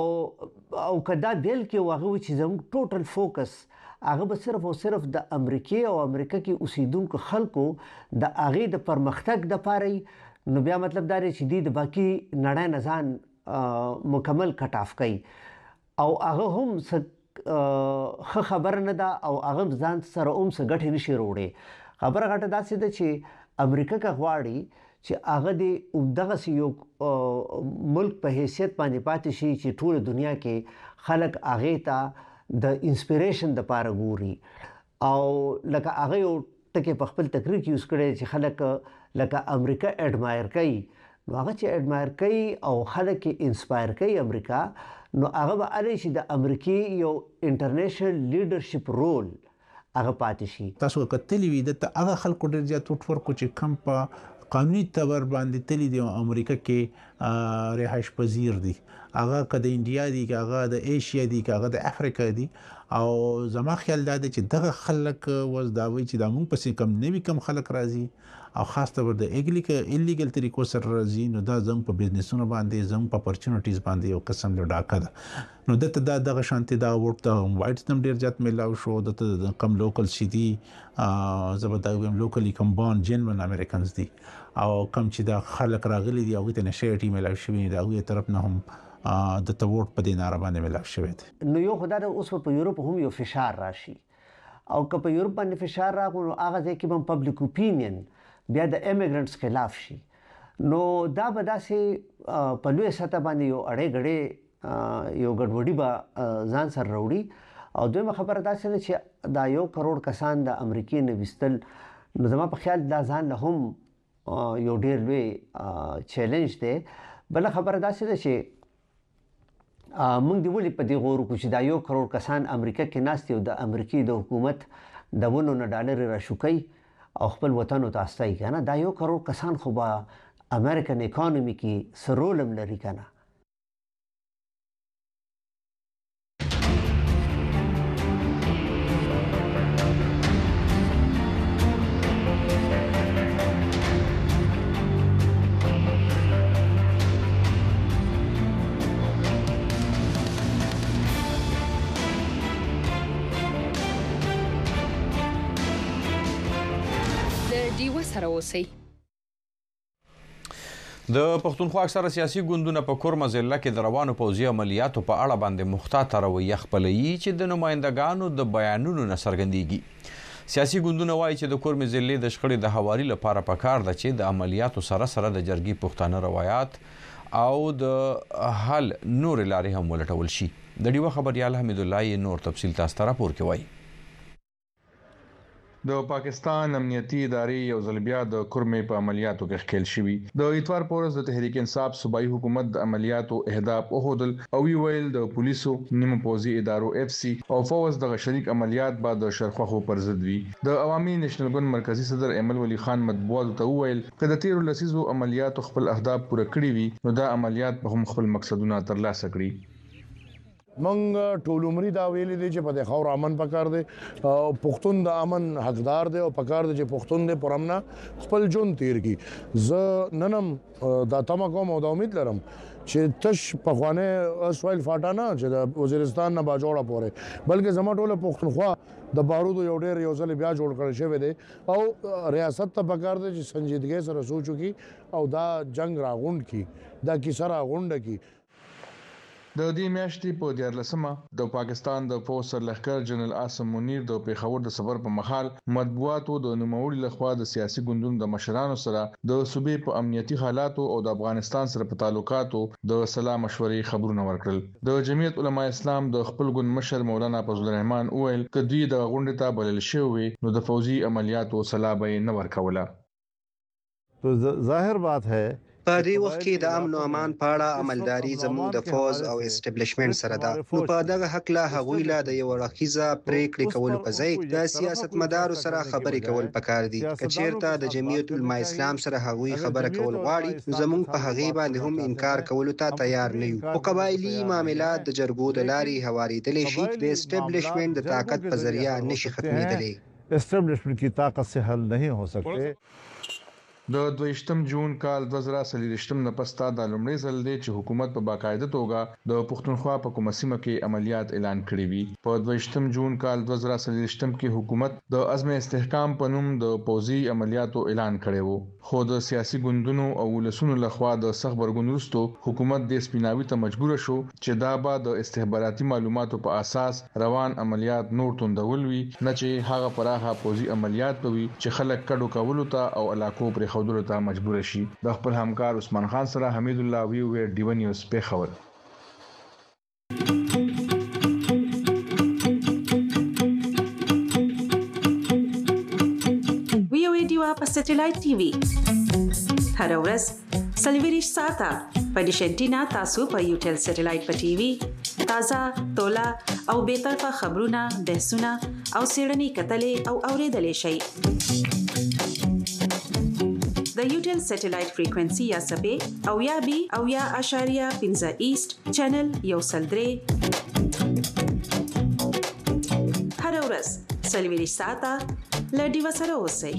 که دا بیل کې هغه وایي چې زموږ ټوټل فوکس هغه به صرف او صرف د امریکې او امریکا کې اوسیدونکو خلکو د هغې د پرمختګ دپاره وي. نو بیا مطلب دا دی چې دوی د باقي نړۍ نه ځان مکمل کټ آف کوي او هغه هم څه ښه خبره نه ده او هغه ځان سره هم څه ګټې نشي راوړی. خبره غټه داسې ده چې امریکا که غواړي چې هغه د همدغسې یو ملک په حیثیت باندې پاتې شي چې ټوله دنیا کې خلک هغې ته د انسپیریشن دپاره ګوري او لکه هغه یو ټکی په خپل تقریر کې یوز کړی چې خلک لکه امریکا اډمایر کوي. نو هغه چې اډمایر کوي او خلک یې انسپایر کوي امریکا، نو هغه به هلی چې د امریکې یو انټرنیشنل لیډرشپ رول هغه پاتې شي. تاسو کتلی وي دلته هغه خلکو ډېر زیات وټ ورکړو چې کم په قانوني طور باندې تللی دي او امریکا کې رهایش پذیر دي، هغه که د انډیا دي که هغه د ایشیا دي که هغه د افریقا دي. او زما خیال دا دی چې دغه خلک وز دا وایي چې دا موږ پسې کم نوي کم خلک راځي او خاص طور د ایلیګل طریقو سره راځي. نو دا زموږ په بزنسونو باندې زموږ په اپورچونټیز باندې یو قسم د ډاکه ده. نو دته دغه شانتي دا وټ ته وایټس نم ډېر زیات میلاو شو، دته کم لوکل شي دي زه به دا ویم لوکلی کم بان جنون امریکنز دي او کم چې دا خلک راغلي دي هغوی ته نشیټي میلاو شوي د هغوی طرف نه هم د ته ووټ په دې ناره باندې میلاو شوی دی. نو یو خو دا ده اوس په یورپ هم یو فشار راشي او که په یورپ باندې فشار راغلو نو هغه ځای کې به پبلیک اوپینین بیا د ایمیګرنټس خلاف شي. نو دا به داسې په لویه سطح باندې یو اړې ګړې یو ګډوډي به ځان سره راوړي. او دویمه خبره داسې ده چې دا 1 کروڑ کسان د امریکې نه ویستل، نو زما په خیال دا ځان له هم یو ډېر لوی چیلنج دی. بله خبره داسې ده چې موږ دې ولې په دې غور وکړو چې دا 1 کروڑ کسان امریکا کې ناست دي او د امریکې د حکومت د ونو نه ډالرې راشوکوي او خپل وطن ته استایي که نه. دا 1 کروڑ کسان خو به امریکن اکانومي کې څه رول هم لري که نه. د پښتونخوا اکثره سیاسي ګوندونه په کورمه ضلع کې د روانو پوځي عملیاتو په اړه باندې محتاطه رویه خپلوي چې د نمایندګانو د بیانونو نه څرګندېږي. سیاسي ګوندونه وایي چې د کورمه ضلع د شخړې د هواري لپاره پکار ده چې د عملیاتو سره سره د جرګې پښتانه روایات او د حل نور لارې هم ولټول شي. د ډیوه خبريال حمید الله نور تفصیل تاسو ته راپور کوي. د پاکستان امنیتي ادارې یو ځل بیا د کورمې په عملیاتو کې ښکیل شوی د اتوار پورز د تحریک انصاف صوبایي حکومت د عملیاتو اهداف اوهدل او ویل د پولیسو نیمه پوزي ادارو اف سي او فوز د شریک عملیات بعد د شرخواخو پر ضد وی د عوامي نېشنل ګوند مرکزی صدر ایمل ولی خان مطبوعاتو ته ویل کله تیر لسیزو عملیاتو خپل اهداف پوره کړی وي نو دا عملیات په هم خپل مقصدونه ترلاسه کړي منګ ټول عمر دا ویلي دي چې په د خور امن پکار دي او پښتون د امن حقدار دي او پکار دي چې پښتون د پرمنه خپل جون تیر کی ز ننم دا تمه کوم او د امید لرم چې تش په خوانه اسویل فاټانا چې د وزیرستان نه باجوړه پوره بلکې زما ټوله پښتونخوا د بارودو یو ډېر یو ځل بیا جوړ کړی شوی دی او ریاست ته پکار دی چې سنجیدګۍ سره سوچو کی او دا جنگ راغونډ کی دا کیسه راغونډ کی د دې میاشتې په 14مه د پاکستان د فوج سرلښکر جنرال عاصم منیر د پیښور د سفر په مخال مطبوعاتو د نوموړي لخوا د سیاسي ګوندونو د مشرانو سره د صوبې په امنیتي حالاتو او د افغانستان سره په تعلقاتو د سلا مشورې خبرونه ورکړل د جمعیت علما اسلام د خپل ګوند مشر مولانا فضل الرحمن وویل ک دوی د غونډې ته بلل شوی نو د فوزي عملیاتو سلا به نه ورکوله تو ظاهر بات ہے په دې وخت کې د امن او امان په اړه عملداري زموږ د فوز او اسټابلیشمنت سره ده نو په دغه حق لا هغوی لا د یو راخیزه پریکړې کول په ځای د سیاستمدارو سره خبرې کول پکار دي کچیرته د جمعیت علما اسلام سره هغوی خبره کول غواړي زموږ په هغه باندې هم انکار کول ته تیار نه یو او قبایلی معاملات د جرګو د لاري هواریدل شي د اسټابلیشمنت د طاقت په ذریعہ نشي ختمېدلی اسټابلیشمنت کی طاقت سے حل نہیں ہو سکتے د 22 جون کال 2023 نه پستا د لومړي ځل دی چې حکومت په باقاعده توګه د پښتونخوا په کومه سیمه کې عملیات اعلان کړی وي په 22 جون کال 2023 کې حکومت د عزم استحکام په نوم د پوزي عملیاتو اعلان کړی وو خو د سیاسي ګوندونو او ولسونو لخوا د سخبرګون وروسته حکومت د سپیناوي ته مجبور شو چې دا به د استخباراتي معلوماتو په اساس روان عملیات نور توندول وي نه چې هغه پراخه پوزي عملیات وي چې خلک کډو کولو ته او علاقو پر خودلو ته مجبور شي د خپل همکار عثمان خان سره حمید الله وی ډیو نیوز په خبر وی ډیو په سټلایټ ټي وي هر ورځ سلویریش ساته په ډیشنټینا تاسو په یوټل سټلایټ په ټي وي تازه تولا او به طرفه خبرونه بحثونه او سیړنی کتلې او اوریدلې شي د یوټل سټلایټ فریکوئنسي یا سبې او یا بي او یا اشاریه 15 ایست چینل یو سلدري هر ورځ سلویریش ساته لډي وسره اوسئ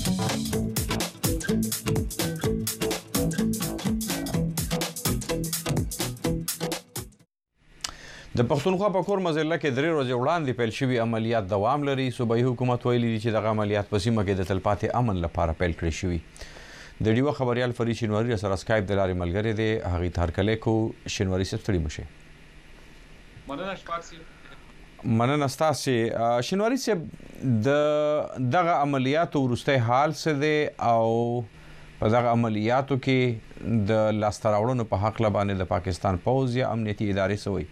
د پښتونخوا په کور مزله کې درې ورځې وړاندې پیل شوي عملیات دوام لري صوبایي حکومت ویلي چې دغه عملیات په سیمه کې د تلپاتې امن لپاره پیل کړی شوي د ډیو خبريال فرید شینواری سره اسکایپ د لارې ملګری دی هغه ته هرکله کو شینواری سره ستړي مشه مننه ستاسو شینواری سره دغه عملیاتو ورسته حال څه دی او په دغه عملیاتو کې د لاستراوړنو په حق لبانې د پاکستان پوز یا امنیتي ادارې سوي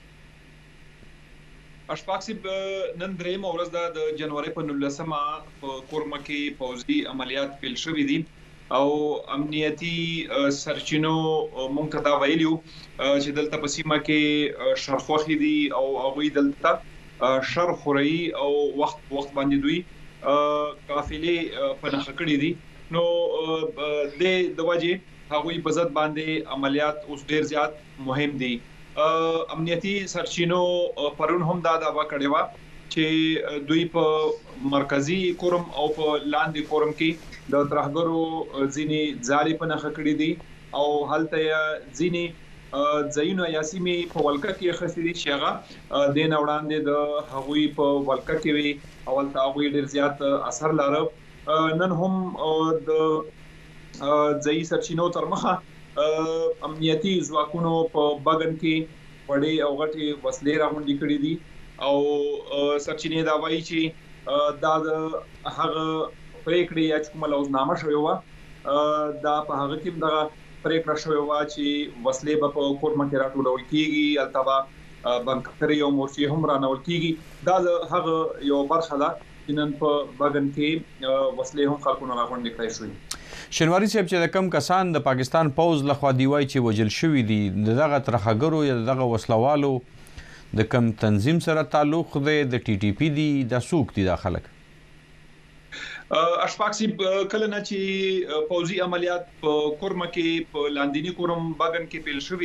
اشفاق نن درېم ورځ د جنوري په 19مه په کورمه کې پوزي عملیات پیل شوې دي او امنیتي سرچینو مونږ ته دا ویلیو چې دلته په سیمه کې شرخوخي دي او هغه دلته شرخوري او وخت باندې دوی قافلې په نخ کړې دي نو د وجه هغه په ضد باندې عملیات اوس ډیر زیات مهم دي امنیتي سرچینو پرون هم دا کړی و چې دوی په مرکزی کورم او په لاندې کورم کې د ترهګرو ځینی ځالې په نخ کړې دي او هلته ځینی ځینو یاسمي په ولکه کې خسې دي شغه د نوړاندې د هغوی په ولکه کې وی اول تا هغوی ډیر زیات اثر لاره نن هم د ځای سرچینو تر مخه امنیتي ځواکونو په بغن کې وړي او غټي وسلې راغونډې کړې دي او سرچینې دا وایي چې دا د هغه پریکړې یا کوم لوزنامه شوی و دا په هغه کې دغه پریکړه شوی و چې وسلې په کورمه کې راټولول کیږي البته بنکري او مورچې هم رانول کیږي دا هغه یو برخه ده یقینا په بغن کې وسلې هم خلکو نه راغونډې کړې شوې. شنواری صاحب چې د کم کسان د پاکستان پوز لخوا دی وای چې وجل شوی دي دغه ترخګرو یا دغه وسلوالو د کم تنظیم سره تعلق دی د ټي ټي پی دی د سوق دي داخله اشفاقسی کله نه چې پوزي عملیات په کورمه کې په لاندینی کورم باغن کې پیل شوې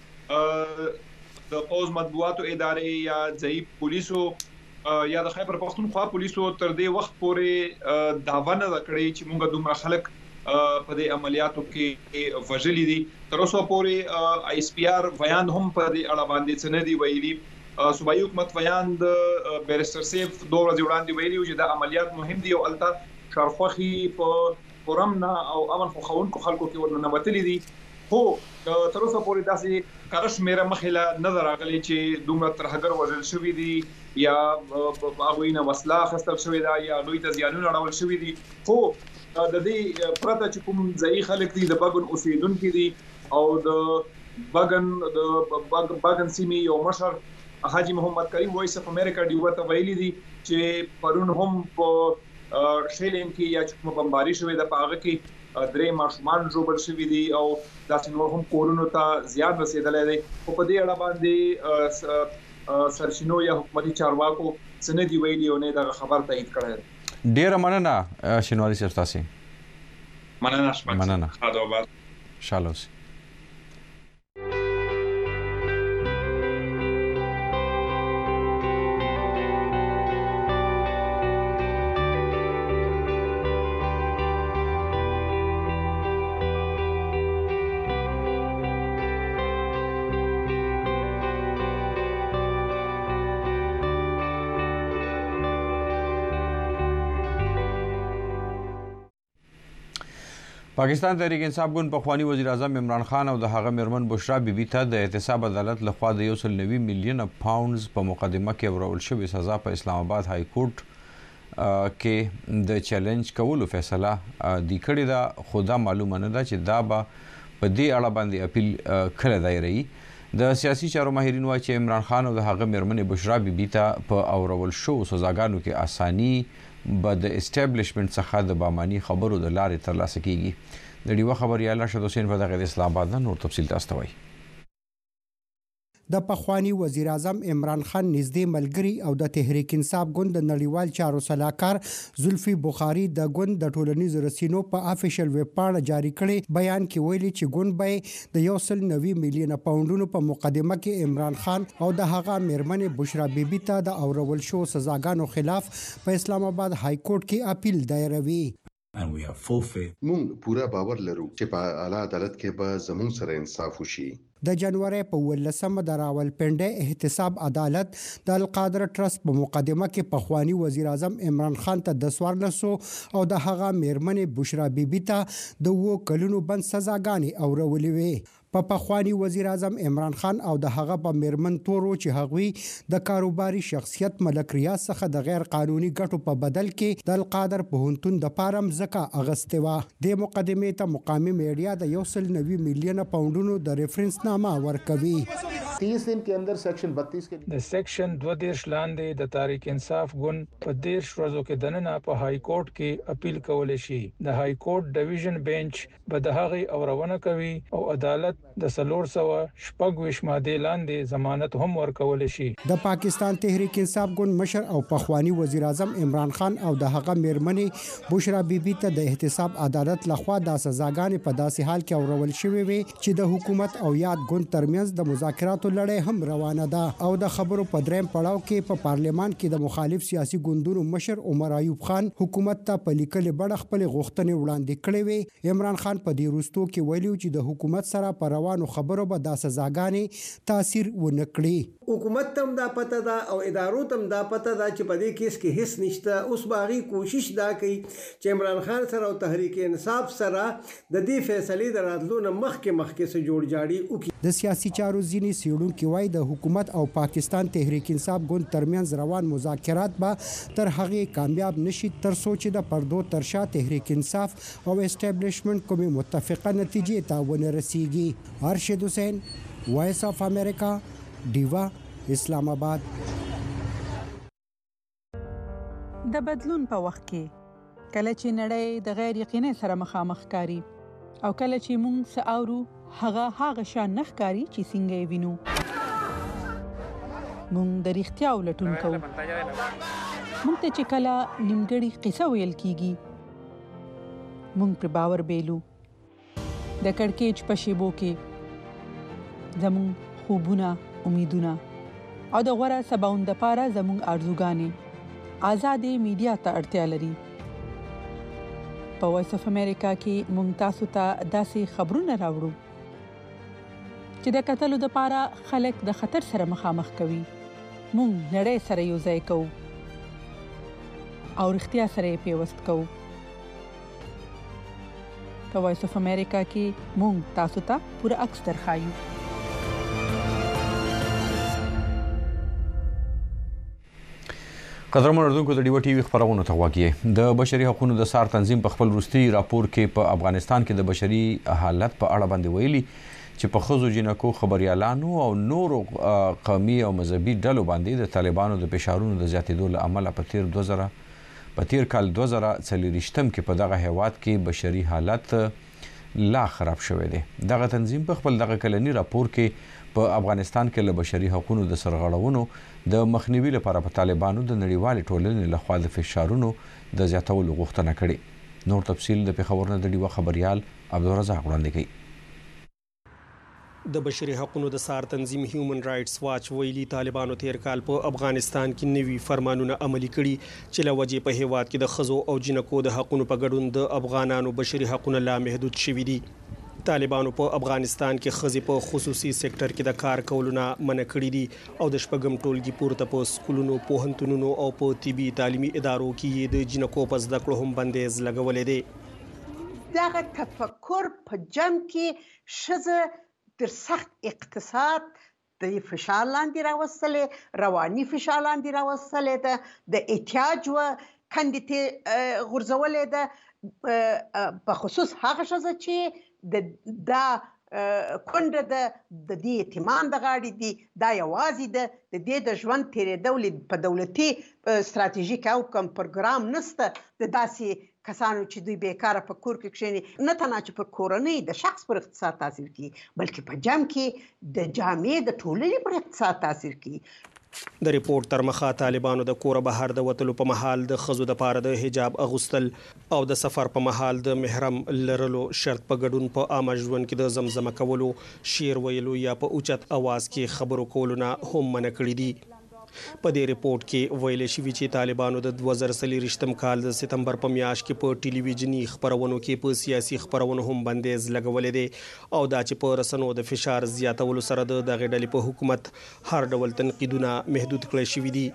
دي د پوز مطبوعاتو ادارې یا ضعیف پولیسو یا د خیبر پختونخوا پولیسو تر دې وخت پورې داوا نه کړې چې موږ دومره خلک په دې عملیاتو کې وژلي دي. تر اوسه پورې آی اس پی آر بیان هم په دې اړه باندې څه دی ویلي. صوبایي حکومت بیان د بیرستر سیف 2 ورځې وړاندې ویلي چې د عملیات مهم دي او الته شارخوخي په فورمنا او امن خو خونکو خلکو کې ورننوتلي دي. خو تر اوسه پورې داسې کارش میره مخله نظر راغلي چې دومره ترهګر وژل شوی دي یا هغه نه وسله خستل شوی دا یا دوی ته زیانونه راول شوی دي. خو د دې پرته چې کوم ځای خلک دي د بغن اوسیدونکو دي او د بغن سیمې یو مشر حاجی محمد کریم وایس اف امریکا دیو ته ویلي دي چې پرون هم په شیلین کې یا چې بمباری شوې د پاغه کې درې ماشومان جوړ شوي دي او داسې نور هم کورونو ته زیات رسیدلې دي. په دې اړه باندې سرچینو یا حکومتي چارواکو سندې ویلي او نه دا خبر تایید کړه. ډیر مننه شنواری صاحب تاسو. مننه شپه. مننه. خداوند شالوس. پاکستان تحریک انصاف ګوند پخوانی وزیر اعظم عمران خان او د هغه میرمن بشرا بیبي ته د احتساب عدالت لخوا د 190 میلیون پاونډز په مقدمه کې ورول شوې سزا په اسلام آباد های کورټ کې د چیلنج کولو فیصله د کړې ده. خو دا معلومه نه ده چې دا به په دې اړه باندې اپیل کړی دایري. د سیاسي چارو ماهرین وایي چې عمران خان او د هغه میرمن بشرا بیبي ته په اورول شو سزاګانو کې اساني به د اسټابلیشمنت څخه د بامانی خبرو د لارې ترلاسه کیږي. د ډیوه خبريال راشد حسین په دغه اسلام آباد نه نور تفصیل تاسو وایي. د پخوانی وزیر اعظم عمران خان نږدې ملګری او د تحریک انصاف ګوند د نړیوال چارو سلاکار زلفي بخاری د ګوند د ټولنیزو رسنیو په افیشل ویب پاڼه جاری کړي بیان کې ویلي چې ګوند به د 190 میلیون پاونډونو په مقدمه کې عمران خان او د هغه میرمن بشرا بیبي ته د اورول شو سزاګانو خلاف په اسلام آباد های کورټ کې اپیل دایروي. مونږ پورا باور لرو چې په اعلی عدالت کې به زموږ سره انصاف وشي. د جنوري په 18 د راولپنډي احتساب عدالت د القادر ټرست په مقدمه کې پخوانی وزیر اعظم عمران خان ته د 1400 او د هغه میرمن بشرا بیبي ته د 2 کلونو بند سزاګانې اورولې وې. په پخوانی وزیر اعظم عمران خان او د هغه په میرمن تورو چې هغوی د کاروباري شخصیت ملک ریاض څخه د غیر قانوني ګټو په بدل کې د القادر پوهنتون د پارم زکه اغستې و. د مقدمه ته مقامی میډیا د 190 میلیون پاونډونو د ریفرنس نامه ورکوي. 30 दिन के अंदर सेक्शन 32 के د سیکشن 32 لاندې د تحریک انصاف ګوند په 10 ورځو کې دننه په های کورټ کې اپیل کولای شي. د های کورټ ډیویژن بنچ به د هغې اورونه کوي او عدالت د 326 ماده لاندې ضمانت هم ورکول شي. د پاکستان تحریک انصاف ګوند مشر او پخوانی وزیر اعظم عمران خان او د هغه میرمنې بشرا بیبي ته د احتساب عدالت لخوا د سزاګانې په داسې حال کې اورول شوې وي چې د حکومت او یاد ګوند ترمنځ د مذاکراتو لړۍ هم روانه ده او د خبرو په دریم پړاو کې په پارلیمان کې د مخالف سیاسي ګوندونو مشر عمر ایوب خان حکومت ته په لیکلي بڼه خپل غوښتنې وړاندې کړې وي. عمران خان په دې وروستو کې ویلي چې د حکومت سره په روانو خبرو به د سزاګانې تاثیر ونه کړي. حکومت تم دا پته ده او ادارو تم دا پته ده چې په دې کیس کې هیڅ نشته. اوس باغی کوشش دا کوي چې عمران خان سره او تحریک انصاف سره د دې فیصلې د راتلو نه مخکې سره جوړ جاړي وکړي. د سیاسي چارو ځینی سیړونکو وایي د حکومت او پاکستان تحریک انصاف ګوند ترمنځ روان مذاکرات به تر هغه کامیاب نشي تر سوچ د پردو ترشا تحریک انصاف او اسټابلیشمنت کومه متفقه نتیجې ته ونه رسیږي. ارشد حسین وایس اف امریکا ډیوا اسلام آباد. د بدلون په وخت کې کله چې نړۍ د غیر یقیني سره مخامخ کاری او کله چې موږ ساورو هغه شان نه ښکاری چې څنګه یې وینو موږ د رښتیا ولټون کوو موږ ته چې کله نیمګړی قصه ویل کیږي موږ پر باور بیلو د کړکېچ په شیبو کې زموږ خوبونه امیدونه او د غوړه سباوند لپاره زموږ ارزوګانې آزادې میډیا ته اړتیا لري په وایس اف امریکا کې موږ تاسو ته داسې خبرونه راوړو چې د قتل لپاره خلک د خطر سره مخامخ کوي موږ نړۍ سره یو ځای کوو او رښتیا سره پیوست کوو په وایس اف امریکا کې موږ تاسو ته پوره عکس درخایو قدرمن اردوونکو د ډیو ټي وی خبرونه ته واګي د بشري حقوقو د سار تنظیم په خپل وروستي راپور کې په افغانستان کې د بشري حالت په اړه باندې ویلي چې په خزو جنکو خبريالانو او نورو قومي او مذهبي ډلو باندې د طالبانو د فشارونو د زیاتېدو له امله په تیر کال 2023 کې په دغه هیواد کې بشري حالت لا خراب شوی دی دغه تنظیم په خپل دغه کلنی راپور کې په افغانستان کې له بشري حقوقو د سرغړونو د مخنیوي لپاره په طالبانو د نړیوال ټولنې له خوا د فشارونو د زیاتولو غوښتنه کړې نور تفصیل د پیښور نه د ډیو خبريال عبدالرزاق وړاندې کوي د بشري حقوقو د سار تنظیم هیومن رائټس واچ ویلي طالبانو تیر کال په افغانستان کې نوي فرمانونه عملي کړي چې لوجه په هیواد کې د خزو او جنکو د حقوقو په ګډون د افغانانو بشري حقوقو لا محدود شوي دي طالبانو په افغانستان کې خزي په خصوصي سېکټر کې د کار کولو نه منع کړی دي او د شپږم ټولګي پورته په سکولونو پوهنتونونو او په طبي تعلیمي ادارو کې د جنکو په زده کړو هم بندیز لګولې دي دغه تفکر په جمع کې شزه در سخت اقتصاد د فشار لاندې راوستلې رواني فشار لاندې راوستلې ده د احتیاج و کندې غورځولې ده په خصوص هغه شزه چې دا کونډه د دې اعتماد د غاړې دي دا یوازې د دې د ژوند تیرېدل په دولتي ستراتیژیک او کوم پروګرام نشته د داسې کسانو چې دوی بیکاره په کور کې کښېني نه تنها چې پر کورنۍ د شخص پر اقتصاد تاثیر کوي بلکې په جمع کې د جامعې د ټولنې پر اقتصاد تاثیر کوي د ریپورت تر مخه طالبانو د کور بهر د وتلو په محل د خزو د پاره د حجاب اغوستل او د سفر په محل د محرم لرلو شرط په ګډون په عام ژوند کې د زمزمه کولو شعر ویلو یا په اوچت आवाज کې خبرو کولو نه هم منع کړی دي په دې ریپورت کې ویل شوی چې طالبانو د 2023 کال د سپتمبر په میاشت کې په ټلویزیونی خبرونو کې په سیاسي خبرونو هم بندیز لګولې دي او دا چې په رسنو د فشار زیاتولو سره د غډلې په حکومت هر ډول تنقیدونه محدود کړی شوی دي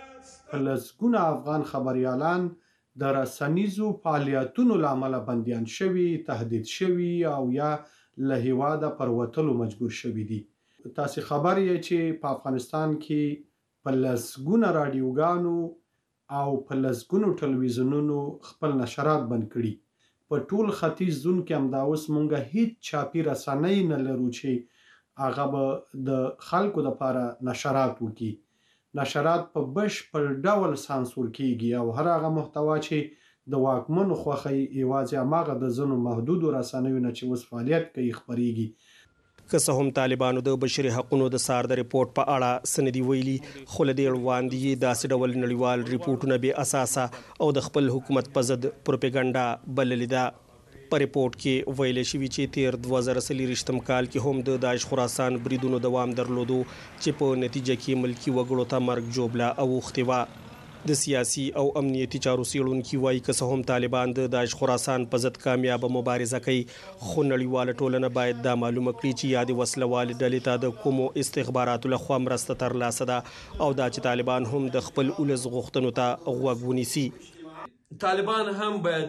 لسګونه افغان خبريالان د رسنیزو فعالیتونو لامل بنديان شوی تهدید شوی او یا له هیواده پر وتلو مجبور شوی دي تاسو خبر یې چې په افغانستان کې په لسګونه رادیوګانو او په لسګونو ټلویزیونونو خپل نشرات بند کړي په ټول ختیځ زون کې هم دا اوس مونږه هیڅ چاپی رسنۍ نه لرو چې هغه به د خلکو لپاره نشرات وکړي نشرات په بشپړ ډول سانسور کیږي او هر هغه محتوا چې د واکمنو خوخي ایوازي هغه د زنو محدود رسنیو نه چې اوس فعالیت کوي خبريږي که څه هم طالبانو د بشري حقوقو د سار د ریپورت په اړه سندي ویلي خو له دې وړاندې داسې ډول نړیوال ریپورتونه به اساسه او د خپل حکومت په ضد پروپاګاندا بللې ده په ریپورت کې ویل شوی چې تیر 2023 کال کې هم د داعش خراسان بریدونو دوام درلودو چې په نتیجه کې ملکی وګړو ته مرګ جوړلا او اختوا د سیاسي او امنیتي چارو څېړونکي وایي که څه هم طالبان د داعش خراسان په ضد کامیابه مبارزه کوي خو نړیواله ټولنه باید دا معلومه کړي چې یادې وسلوالې ډلې ته د کومو استخباراتو لخوا مرسته ترلاسه ده او دا چې طالبان هم د خپل ولس غوښتنو ته غوږ ونیسي طالبان هم باید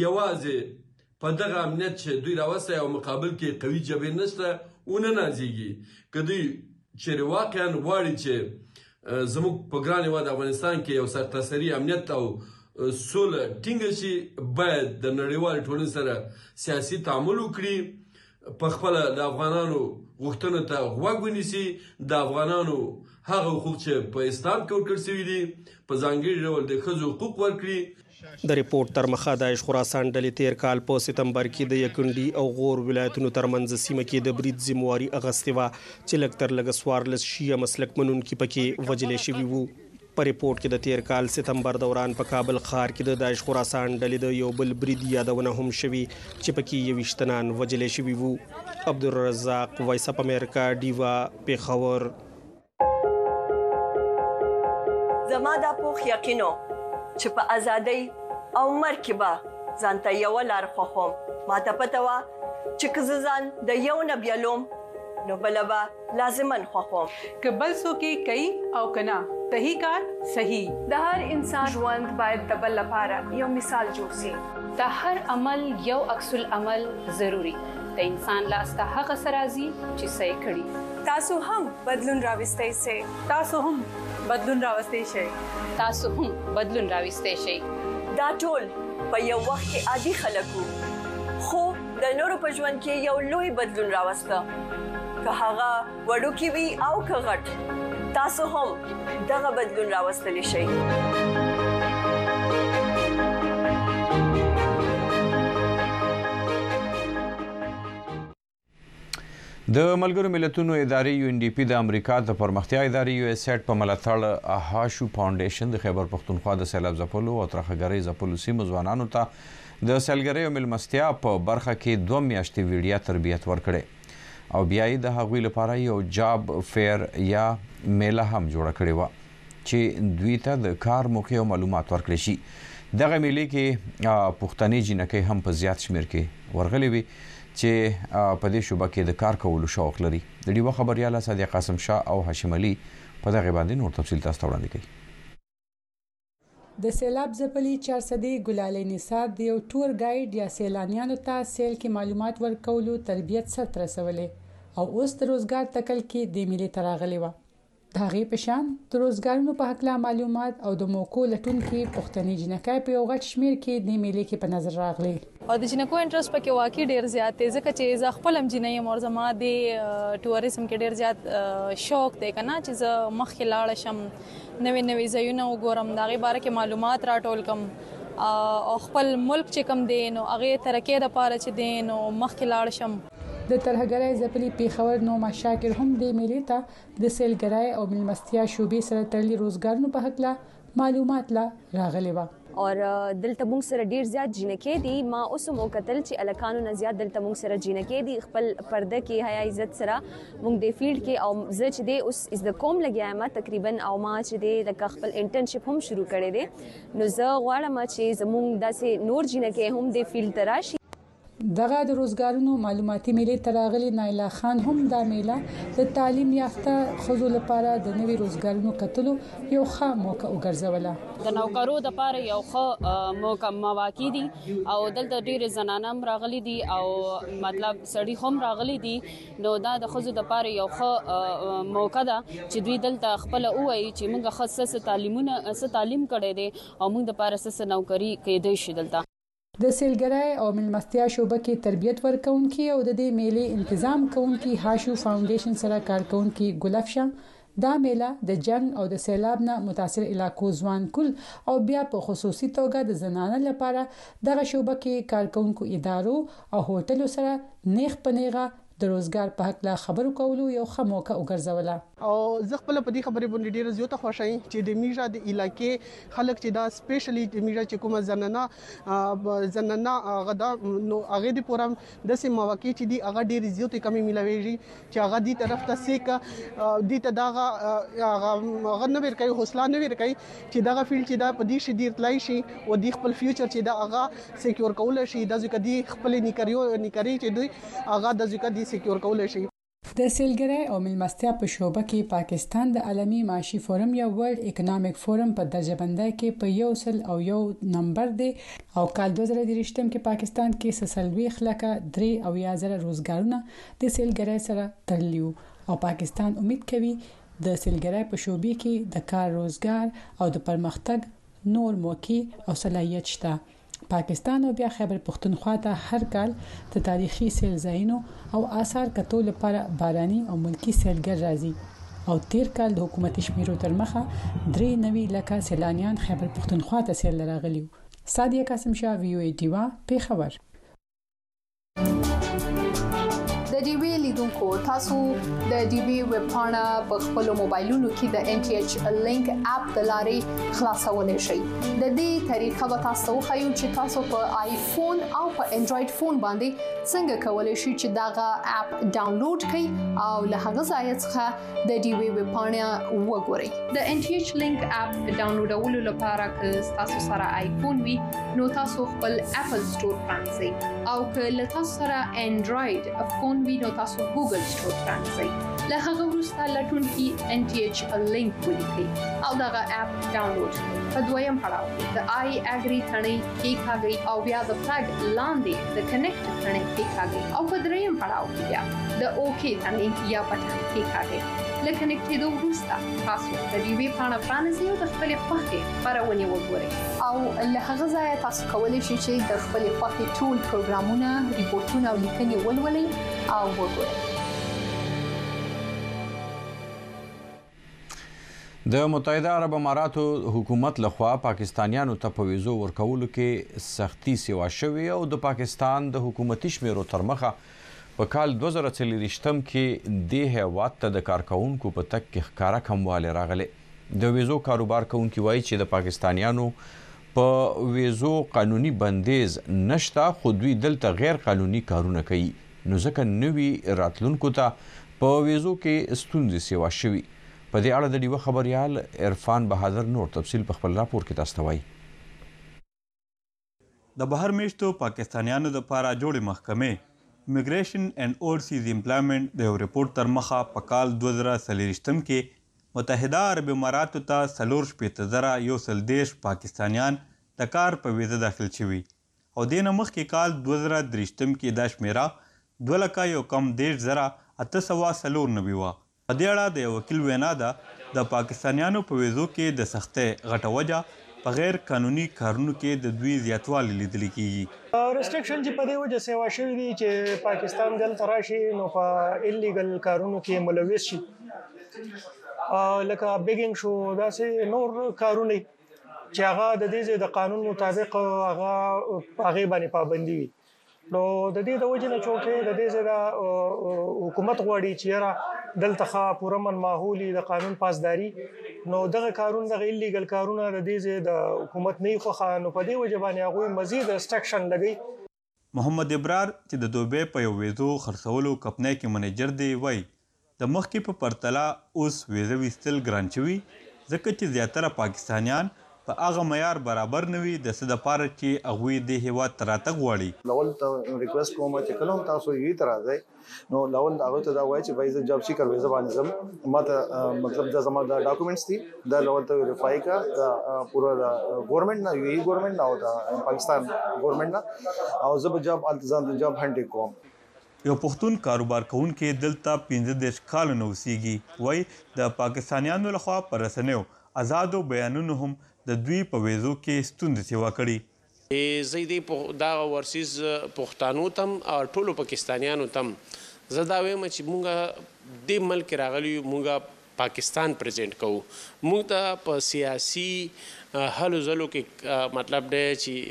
یوازې په دغه امنیت چې دوی راوستی او مقابل کې قوي جبهې نشته ونه نازېږي که دوی چیرې واقعا غواړي چې زموږ په ګران هیواد افغانستان کې یو سرتاسري امنیت او سوله ټینګه شي باید د نړیوال ټولنې سره سیاسي تعامل وکړي په خپل د افغانانو غوښتنو ته غوږ ونیسي، د افغانانو هغه حقوق چې په اسلام کې ورکړل شوي دي په ځانګړي ډول د ښځو حقوق ورکړي. د ریپورت تر مخه د خراسان ډلې تیر کال په سپتمبر کې د یکندي او غور ولایتونو ترمنځ سیمه کې د برید ذمہواري اغستې وه چې لږ تر لږه 14 شیعه مسلک منونکي پکې وژلې شوي وو. په ریپورت کې د تیر کال سپتمبر دوران په کابل ښار کې د داعش خراسان ډلې د یو بل برید یادونه هم شوي چې پکې 21 تنان وژلې شوي وو. عبدالرزاق، وایس اپ امریکا، ډیوا، پیښور. زما دا پوخ یقینو چې په ازادۍ او مرګ کې به ځانته یوه لار خوښوم. ماته پته وه چې که زه ځان د یو نه بیلوم نو بله به لازماً خوښوم. که بل څوک یې کوي او که نه، صحیح کار صحیح. د هر انسان ژوند باید د بل لپاره یو مثال جوړ شي. د هر عمل یو عکس العمل ضروري. د انسان لاس ته هغه څه راځي چې څه یې کړي. تاسو هم بدلون راوستی شئ. تاسو هم بدلون راوستی شئ. تاسو هم بدلون راوستی شئ. دا ټول په یو وخت کې عادي خلک وو، خو د نورو په ژوند کې یو لوی بدلون راوسته، که هغه وړوکی وي او که غټ. تاسو هم دغه بدلون راوستلی شئ. د ملګرو ملتونو ادارې UNDP د امریکا د پرمختیا ادارې USAID په ملاتړ هاشو فاونډیشن د خیبر پښتونخوا د سیلاب ځپلو او ترخګرۍ ځپلو سیمو ځوانانو ته د سیلګرۍ او مېلمستیا په برخه کې 2 میاشتې ویډیا تربیت ورکړې او بیا یې د هغوی لپاره یو جاب فیر یا میله هم جوړه کړې وه چې دوی ته د کار موقع او معلومات ورکړي شي. دغه میلې کې پښتني جینکۍ هم په زیات شمیر کې ورغلې وي چې په دې شوبه کې د کار کولو شوق لري. د ډیوا خبرياله صادق قاسم شاه او هاشم علي په دغه باندې نور تفصیل تاسو ته وړاندې کوي. د سیلاب ځپلي 400 ګلالۍ نثار د یو ټور ګایډ یا سیلانیانو ته سیل کې معلومات ورکولو تربیت سره ترسولې او اوس د روزګار تکل کې د ملي تراغلي و. د هغې په شان د روزګارونو په حق لا معلومات او د موکو لټون کې پښتني جنکای په یو غټ شمیر کې د ملي کې په نظر راغلي. او د جنکو انټرست پکې واقعي ډیر زیات دی ځکه چې زه خپل هم جنۍ یم او زما د ټوریزم کې ډیر زیات شوق دی کنه چې زه مخکې لاړ شم نوې نوې ځایونه وګورم د هغې باره کې معلومات راټول کم او خپل ملک چې کوم دی نو هغې ترقۍ دپاره چې دی نو مخکې لاړ شم. د ترهګرۍ ځپلي پیښور نوما شاکر هم د میلې ته د سیلګرۍ او مېلمستیا شوبې سره تړلي روزګارونو په حق لا معلومات لا راغلي و. اور دلته موږ سره ډیر زیات جنکې دي. ما اوس مو کتل چې الکانو نه زیات دلته موږ سره جنکې دي خپل پرده کې حیا عزت سره موږ د فیلډ کې او زه چې دی اوس از د کوم لګیا ما تقریبا او ما چې دی د خپل انټرنشپ هم شروع کړی دی نو زه غواړم چې زموږ داسې نور جنکې هم د فیلډ ته راشي. دغه د روزګارونو معلوماتي میلې تراغلي نایلا خان هم دا میله د تعلیم یافته ښځو لپاره د نوي روزګارونو کتلو یو ښه موقع وګرځوله. د نوکرو د لپاره یو ښه موقع مواقع دي او دلته ډېر زنانه هم راغلي دي او مطلب سړي هم راغلي دي نو دا د ښځو د لپاره یو ښه موقع ده چې دوی دلته خپل وایي چې موږ ښه تعلیم کړی دی او موږ د لپاره څه نوکري کېدای شي. دلته د سیلګرۍ او مېلمستیا شوبه کې تربیت ورکونکي او د دې میلې تنظیم کوونکي هاشو فاونډیشن سره کارکونکي ګلفشا دا میله د جنگ او د سیلاب نه متاثر علاقو ځوان کول او بیا په خصوصي توګه د زنانه لپاره دغه شوبه کې کارکونکو ادارو او هوټلو سره نیغ پنیغه د روزګار په حق لا خبرو کولو یو ښه موقع وګرځوله. او زه خپل په دې خبرې باندې ډیر زیاته خوښ یم چې د میژه د علاقې خلک چې دا سپیشلی د میژه چې کومه زنانه غدا نو هغه د پورم د سیم مواقع چې دی هغه ډیر زیاتې کمی ملويږي چې هغه دی طرف ته سیکا دی ته داغه هغه نه ورکوي حوصله نه ورکوي چې دغه فیلډ چې دا په دې شدیر تلای شي او د خپل فیوچر چې دا هغه سکیور کول شي د ځکه دی خپل نکري چې دوی هغه د ځکه دی سکیور کول شي. د سیلګرۍ او مېلمستیا په شوبه کې پاکستان د عالمي معاشي فورم یا ورلد اکونومیک فورم په درجه بندۍ کې په 101 نمبر دی او کال 2023 کې پاکستان کې 3.3 روزګارونه د سیلګرۍ سره تړلي او پاکستان امید کوي د سیلګرۍ په شوبې کې د کار روزګار او د پرمختګ نور موقع او صلاحیت شته. پاکستان او بیا خیبر پختونخوا ته هر کال د تاریخي سیل ځایونو او آثار کتو لپاره باراني او ملکی سیلګر راځي او تیر کال د حکومت شمیرو تر مخه 3.9 لک سیلانیان خیبر پختونخوا ته سیل راغلي. سادیه قاسم شاه وی او ای ډیوا پیښور. د ډي وی لیدونکو تاسو د ډي وی ویب پاڼه په خپل موبایلونو کې د ان ټي ایچ لینک اپ د لارې خلاصولای شئ. د دې طریقه به تاسو خو چې تاسو په آیفون او په انډراید فون باندې څنګه کولای شئ چې داغه اپ ډاونلوډ کړئ او له هغه ځای څخه د ډي وی ویب پاڼه وګورئ. د ان ټي ایچ لینک اپ ډاونلوډولو لپاره که تاسو سره آیفون وي نو تاسو خپل اپل سٹور پرانځئ او که له تاسو سره انډراید فون نو تاسو ګوګل سٹور پرانځئ. له هغه وروسته لټون کې ان ټي ایچ لینک ولیکئ او دغه اپ ډاونلوډ کړئ. په دویم پړاو کې د آی اګری ثنې کېکاږئ او بیا د فلګ لاندې د کنیکټ ثنې کېکاږئ او په دریم پړاو کې بیا د اوکې ثنې یا بټن کېکاږئ. له کنیکټ کېدو وروسته تاسو د ډي وی پاڼه پرانیزئ او د خپلې خوښې خپرونې وګورئ او له هغه ځایه تاسو کولی شئ چې د خپلې خوښې ټول پروګرامونه، ریپورتونه او لیکنې ولولئ او وګورئ. د متحده عرب اماراتو حکومت لخوا پاکستانیانو ته په ویزو ورکولو کې سختی سیوا شوې او د پاکستان د حکومتي شمیرو تر مخه په کال 2023 کې د هیواد ته د کارکونکو په تک کې ښکارا کموالی راغلی. د ویزو کاروبار کوونکي وایي چې د پاکستانیانو په ویزو قانوني بندیز نشته خو دوی دلته غیر قانوني کارونه کوي نو ځکه نوي راتلونکو ته په ویزو کې ستونزې سیوا شوي. په دې اړه د ډیوه خبريال عرفان بهادر نور تفصیل په خپل راپور کې تاسو ته وایي. د بهر میشتو پاکستانیانو لپاره جوړې محکمې امیګریشن اینڈ اورسیز امپلایمنٹ د یو ریپورت تر مخه په کال 2023 کې متحده عرب اماراتو ته 4,130 پاکستانیان د کار په ویزه داخل شوي او دې نه مخکې کال 2023 کې دا شمیره 2,1,894 وه. په دې اړه د یو وکیل وینا ده د پاکستانیانو په ویزو کې د سختۍ غټه وجه په غیر قانوني کارونو کې د دوی زیاتوالی لیدل کیږي. ریسټریکشن چې په دې وجه سیوا شوي دي چې پاکستان دلته راشي نو په ایلیګل کارونو کې ملوث شي لکه بیګینګ شو داسې نور کارونه چې هغه د دې د قانون مطابق هغه باندې پابندي وي. نو د دې د وجه نه چونکې د دې د حکومت غواړي چې دلته پوره من ماحولي د قانون پاسداري نو دغه کارونه د ایلیګل کارونه د دې د حکومت نه خوخه نو په دې وجه باندې هغه مزید ریسټریکشن لګي. محمد ابرار چې د دوبه په یو ویزو خرڅولو کمپنۍ کې منیجر دی وای د مخکې په پرتله اوس ویزه ویستل ګران شوی ځکه چې زیاتره پاکستانیان په هغه معیار برابر نه وي د څه دپاره چې هغوی دې هیواد ته راتګ غواړي. لول ته ریکوست کوم چې کله هم تاسو یې ته راځئ نو لول هغه ته دا وایي چې بھائی زه جاب سیکر ویزه باندې ځم ماته مطلب دا زما د ډاکومنټس دي دا لول ته ویریفای کا دا پورا د ګورنمنت نه یو ګورنمنت نه او د پاکستان ګورنمنت نه او زه به جاب التزام د جاب هانډ کوم. یو پښتون کاروبار کوونکی دلته 15 کال نو اوسېږي وای د پاکستانیانو لخوا پر رسنیو آزادو بیانونو هم د دوی په ویزو کې ستونزې سیوا کړي. زه دې دا ورسیز پښتانو تم او ټولو پاکستانیانو تم زه دا وایم چې مونږ دې ملک راغلی مونږ پاکستان پریزنټ کوو مونږ ته په سیاسي هلو ځلو کې مطلب دی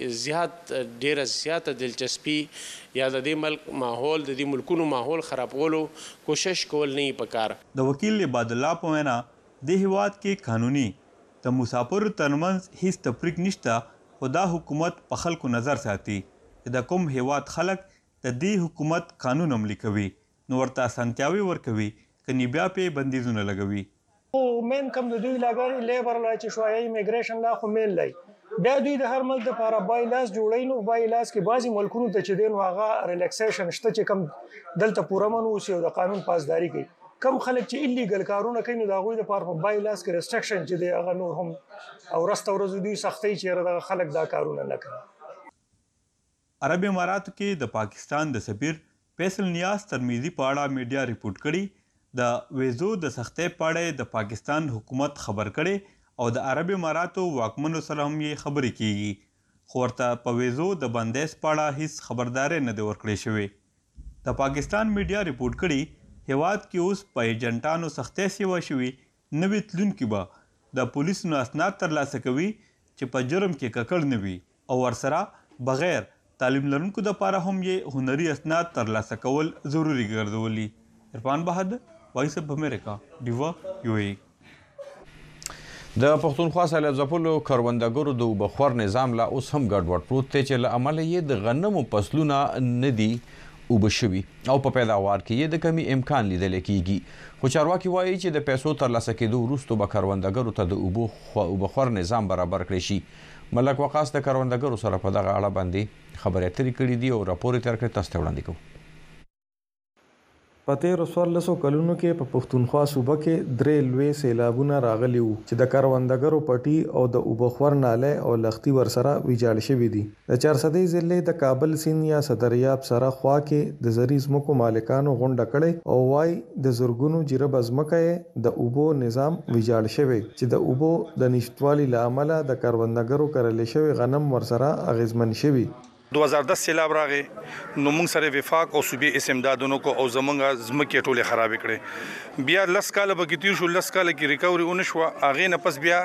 چې ډیره زیاته دلچسپي یا د دې ملک ماحول د دې ملکونو ماحول خرابولو کوشش کول نه پکار. د وکیل عباد الله په وینا د هیواد کې قانوني د مسافرو ترمنځ هیڅ تفریق نشته خو دا حکومت په خلکو نظر ساتي چې د کوم هیواد خلک د دې حکومت قانون عملي کوي نو ورته اسانتیاوي ورکوي کني بیا په بندیزونه لګوي. او مین کم د دوی لاګر لیبر لا چې شوی ایمیګریشن لا خو مین لای بیا دوی د هر ملک لپاره بایلاس جوړای نو بایلاس کې بعضی ملکونو ته چې دین واغه ریلیکسیشن شته چې کم دلته پوره منوسی او د قانون پاسداري کوي کم خلک چې ایلیګل کارونه کوي نو دا غوي د پاره په بایلاس کې ریسټریکشن چې دی هغه نور هم او رسته ورځ دوی سختي چې د خلک دا کارونه نه کوي. عرب اماراتو کې د پاکستان د سفیر فیصل نیاز ترمیزی په اړه میډیا ریپورت کړي د ویزو د سختۍ په اړه د پاکستان حکومت خبر کړي او د عرب اماراتو واکمنو سره هم یې خبرې کیږي خو ورته په ویزو د بندیز په اړه هیڅ خبرداری نه دی ورکړی شوی د پاکستان میډیا ریپورټ کړي هیواد کې اوس په ایجنټانو سختۍ سیوا شوي نوي تلونکي به د پولیسو نه اسناد ترلاسه کوي چې په جرم کې ککړ نه وي او ورسره بغیر تعلیم لرونکو دپاره هم یې هنري اسناد ترلاسه کول ضروري ګرځولي. عرفان بهادر، وایس اف امریکا، ډیوا یو ای. د پښتونخوا سیلاب ځپلو کروندګرو د اوبه خور نظام لا اوس هم ګډوډ پروت دی چې له امله یې د غنمو فصلونه نه دي اوبه شوي او په پیداوار کې یې د کمی امکان لیدلی کیږي. خو چارواکي وایي چې د پیسو ترلاسه کېدو وروسته به کروندګرو ته د اوبه خور نظام برابر کړی شي. ملک وقاص د کروندګرو سره په دغه اړه باندې خبرې اترې کړي دي او راپور یې تیار کړی، تاسو ته وړاندې کوو. په تیرو 1400 کلونو کې په پښتونخوا صوبه کې 3 لوی سیلابونه راغلي وو چې د کروندګرو پټي او د اوبخور ناله او لختي ورسره ویجاړ شوي دي. د 400 ضلع د کابل سیند یا صدریاب سره خوا کې د زری زمکو مالکانو غونډه کړې او وايي د زورګونو جرب ازمکه د اوبو نظام ویجاړ شوی چې د اوبو د نشټوالي لامل د کروندګرو کرل شوی غنم ورسره اغیزمن شوی. 2010 سیلاب راغی نو موږ سره وفاق او صوبې اسمدادونو کو او زمونږه زمکه ټوله خراب کړي. بیا لس کال به کې تیر شو، لس کال کې ریکوري اون شو، اغه نه پس بیا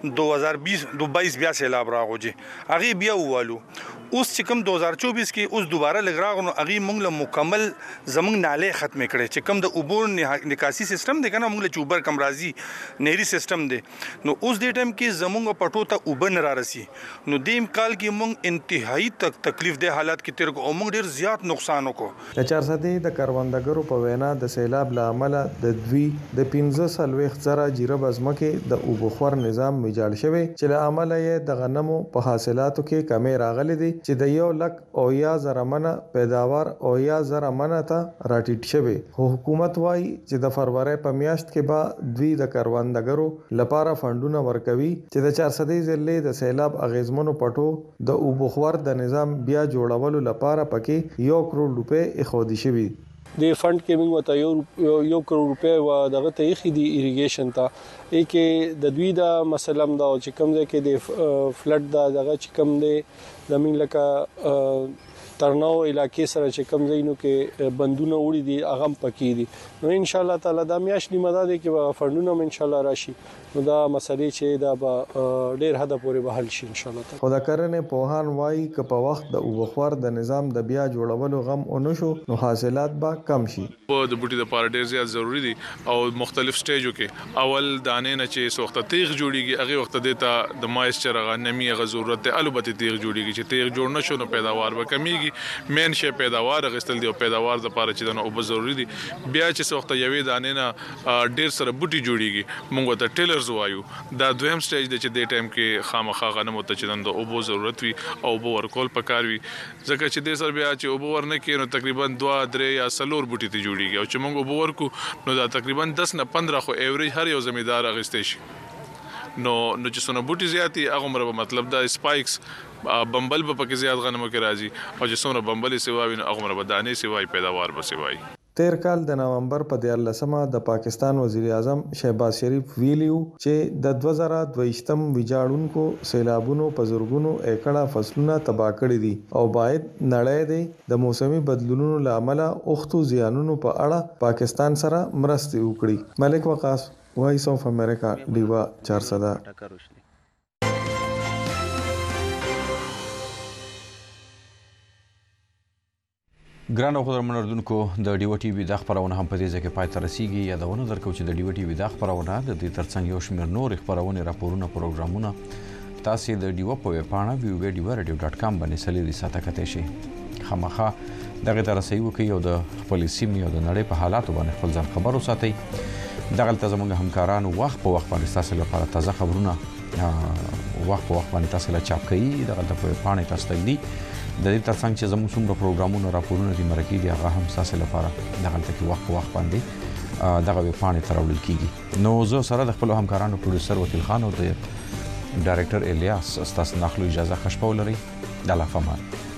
2022 بیا سیلاب راغوجي اغه بیا والو. اوس چې کوم 2024 کې اوس دوباره لګراغونو اغه موږ له مکمل زمونږ ناله ختم کړي چې کوم د عبور نکاسي سیستم دی کنه موږ له چوبر کم راځي نهري سیستم دی. نو اوس دې ټایم کې زمونږ پټو ته وبن را رسی نو دیم کال کې موږ انتهایی تکلیف دې حالات کې تیر کو او موږ ډیر زیات نقصان وکړو. د 400 د کروندګرو په وینا د سیلاب لامل د دوی د 15 زره جیرب ازمکه د اوبخور نظام ویجاړ شوی چې له عمله یې د غنمو په حاصلاتو کې کمی راغلي دي چې د 1 لک او یا زره منه پیداوار او یا زره منه ته راټیټ شوی. حکومت وايي چې د فروری په میاشت کې به دوی د کروندګرو لپاره فندونه ورکوي چې د 400 ضلع د سیلاب اغیزمنو پټو د اوبخور د نظام بیا جوړولو لپاره پکې 1 کروڑ روپے اخودي شوی. د فند کې موږ ته 1 کروڑ روپے و دغه ته یې د ایریګیشن ته کې د دوی د مسلم دا چې کوم ځای کې د فلډ دا دغه چې کوم دی د موږ لکه ترناو علاقې سره چې کوم ځای نو کې بندونه وړي دي اغم پکې دي. نو ان شاء الله تعالی دا میاش نیمه ده کې فندونه ان شاء الله راشي نو دا مسلې چې دا به ډېر حد پورې به حل شي ان شاء الله تعالی. خو دا کرنې پوهان وایي ک په وخت د اوبخور د نظام د بیا جوړولو غم اونشو نو حاصلات به کم شي. د بوټي د لپاره ډېر زیات ضروری دي او مختلف سټیجو کې اول دانې نه چې سوخته تیغ جوړیږي هغه وخت د د مایسچر غ نمی غ ضرورت دی البته تیغ جوړیږي چې تیغ جوړ نشو نو پیداوار به کمیږي. مین شی پیداوار غستل دی او پیداوار د لپاره چې د اوبه ضروری دي. بیا چې سوخته یوې دانې نه ډېر سره بوټي جوړیږي موږ ته ټیلرز وایو. دا دویم سټیج دی چې د ټایم کې خامخا غنمو ته چې د اوبو ضرورت وي او اوبه ورکول پکار وي ځکه چې د سر بیا چې اوبه ورنه کې نو تقریبا 2-3 یا 4 بوټي ته جوړیږي او چې موږ اوبه ورکو نو دا تقریبا 10 نه 15 خو ایوریج هر یو زمیدار اغستې شي. نو چې څونه بوټي زیاتی هغه مر مطلب دا سپایکس بمبل په پکې زیات غنمو کې راځي او چې څونه بمبل سیواوي نو هغه مر بدانې سیوای پیداوار به سیوای. تیر کال د نومبر په 14مه د پاکستان وزیر اعظم شهباز شریف ویلیو چې د 2022م ویجاړونکو سیلابونو په زورګونو ایکړه فصلونه تباہ کړي دي او باید نړۍ د موسمي بدلونونو لامل اوختو زیانونو په اړه پاکستان سره مرسته وکړي. ملک وقاص، وایس اف امریکا، ډیوا 400. ګران او قدرمن اردوونکو، د ډیو ټي وي د خبرونه هم په دې ځای کې پای ته رسیږي. یادونه درکوم چې د ډیو ټي وي د خبرونه د دې ترڅنګ یو شمېر نور خبرونه، راپورونه، پروګرامونه تاسو د ډیو په ویب پاڼه www.radio.com باندې سلیری ساته کته شي. خامخا دغه تر رسیدو کې یو د خپل سیمې او د نړۍ په حالاتو باندې خپل ځان خبر وساتئ. دغه زموږ همکارانو وخت په وخت باندې تاسو لپاره تازه خبرونه وخت په وخت باندې تاسو لا چاپ کوي. دغه د په پاڼه تاسو ته دی د دې ترڅنګ چې زموږ څومره پروګرامونه، راپورونه دي مرکې دي هغه هم تاسو لپاره دغه ته وخت په وخت باندې دغه ویب پاڼه ته راوړل کیږي. نو زه سره د خپل همکارانو پروډوسر وکیل خان او د ډایرکټر الیاس تاسو ناخلو اجازه خوشبو لري. د الله فمان.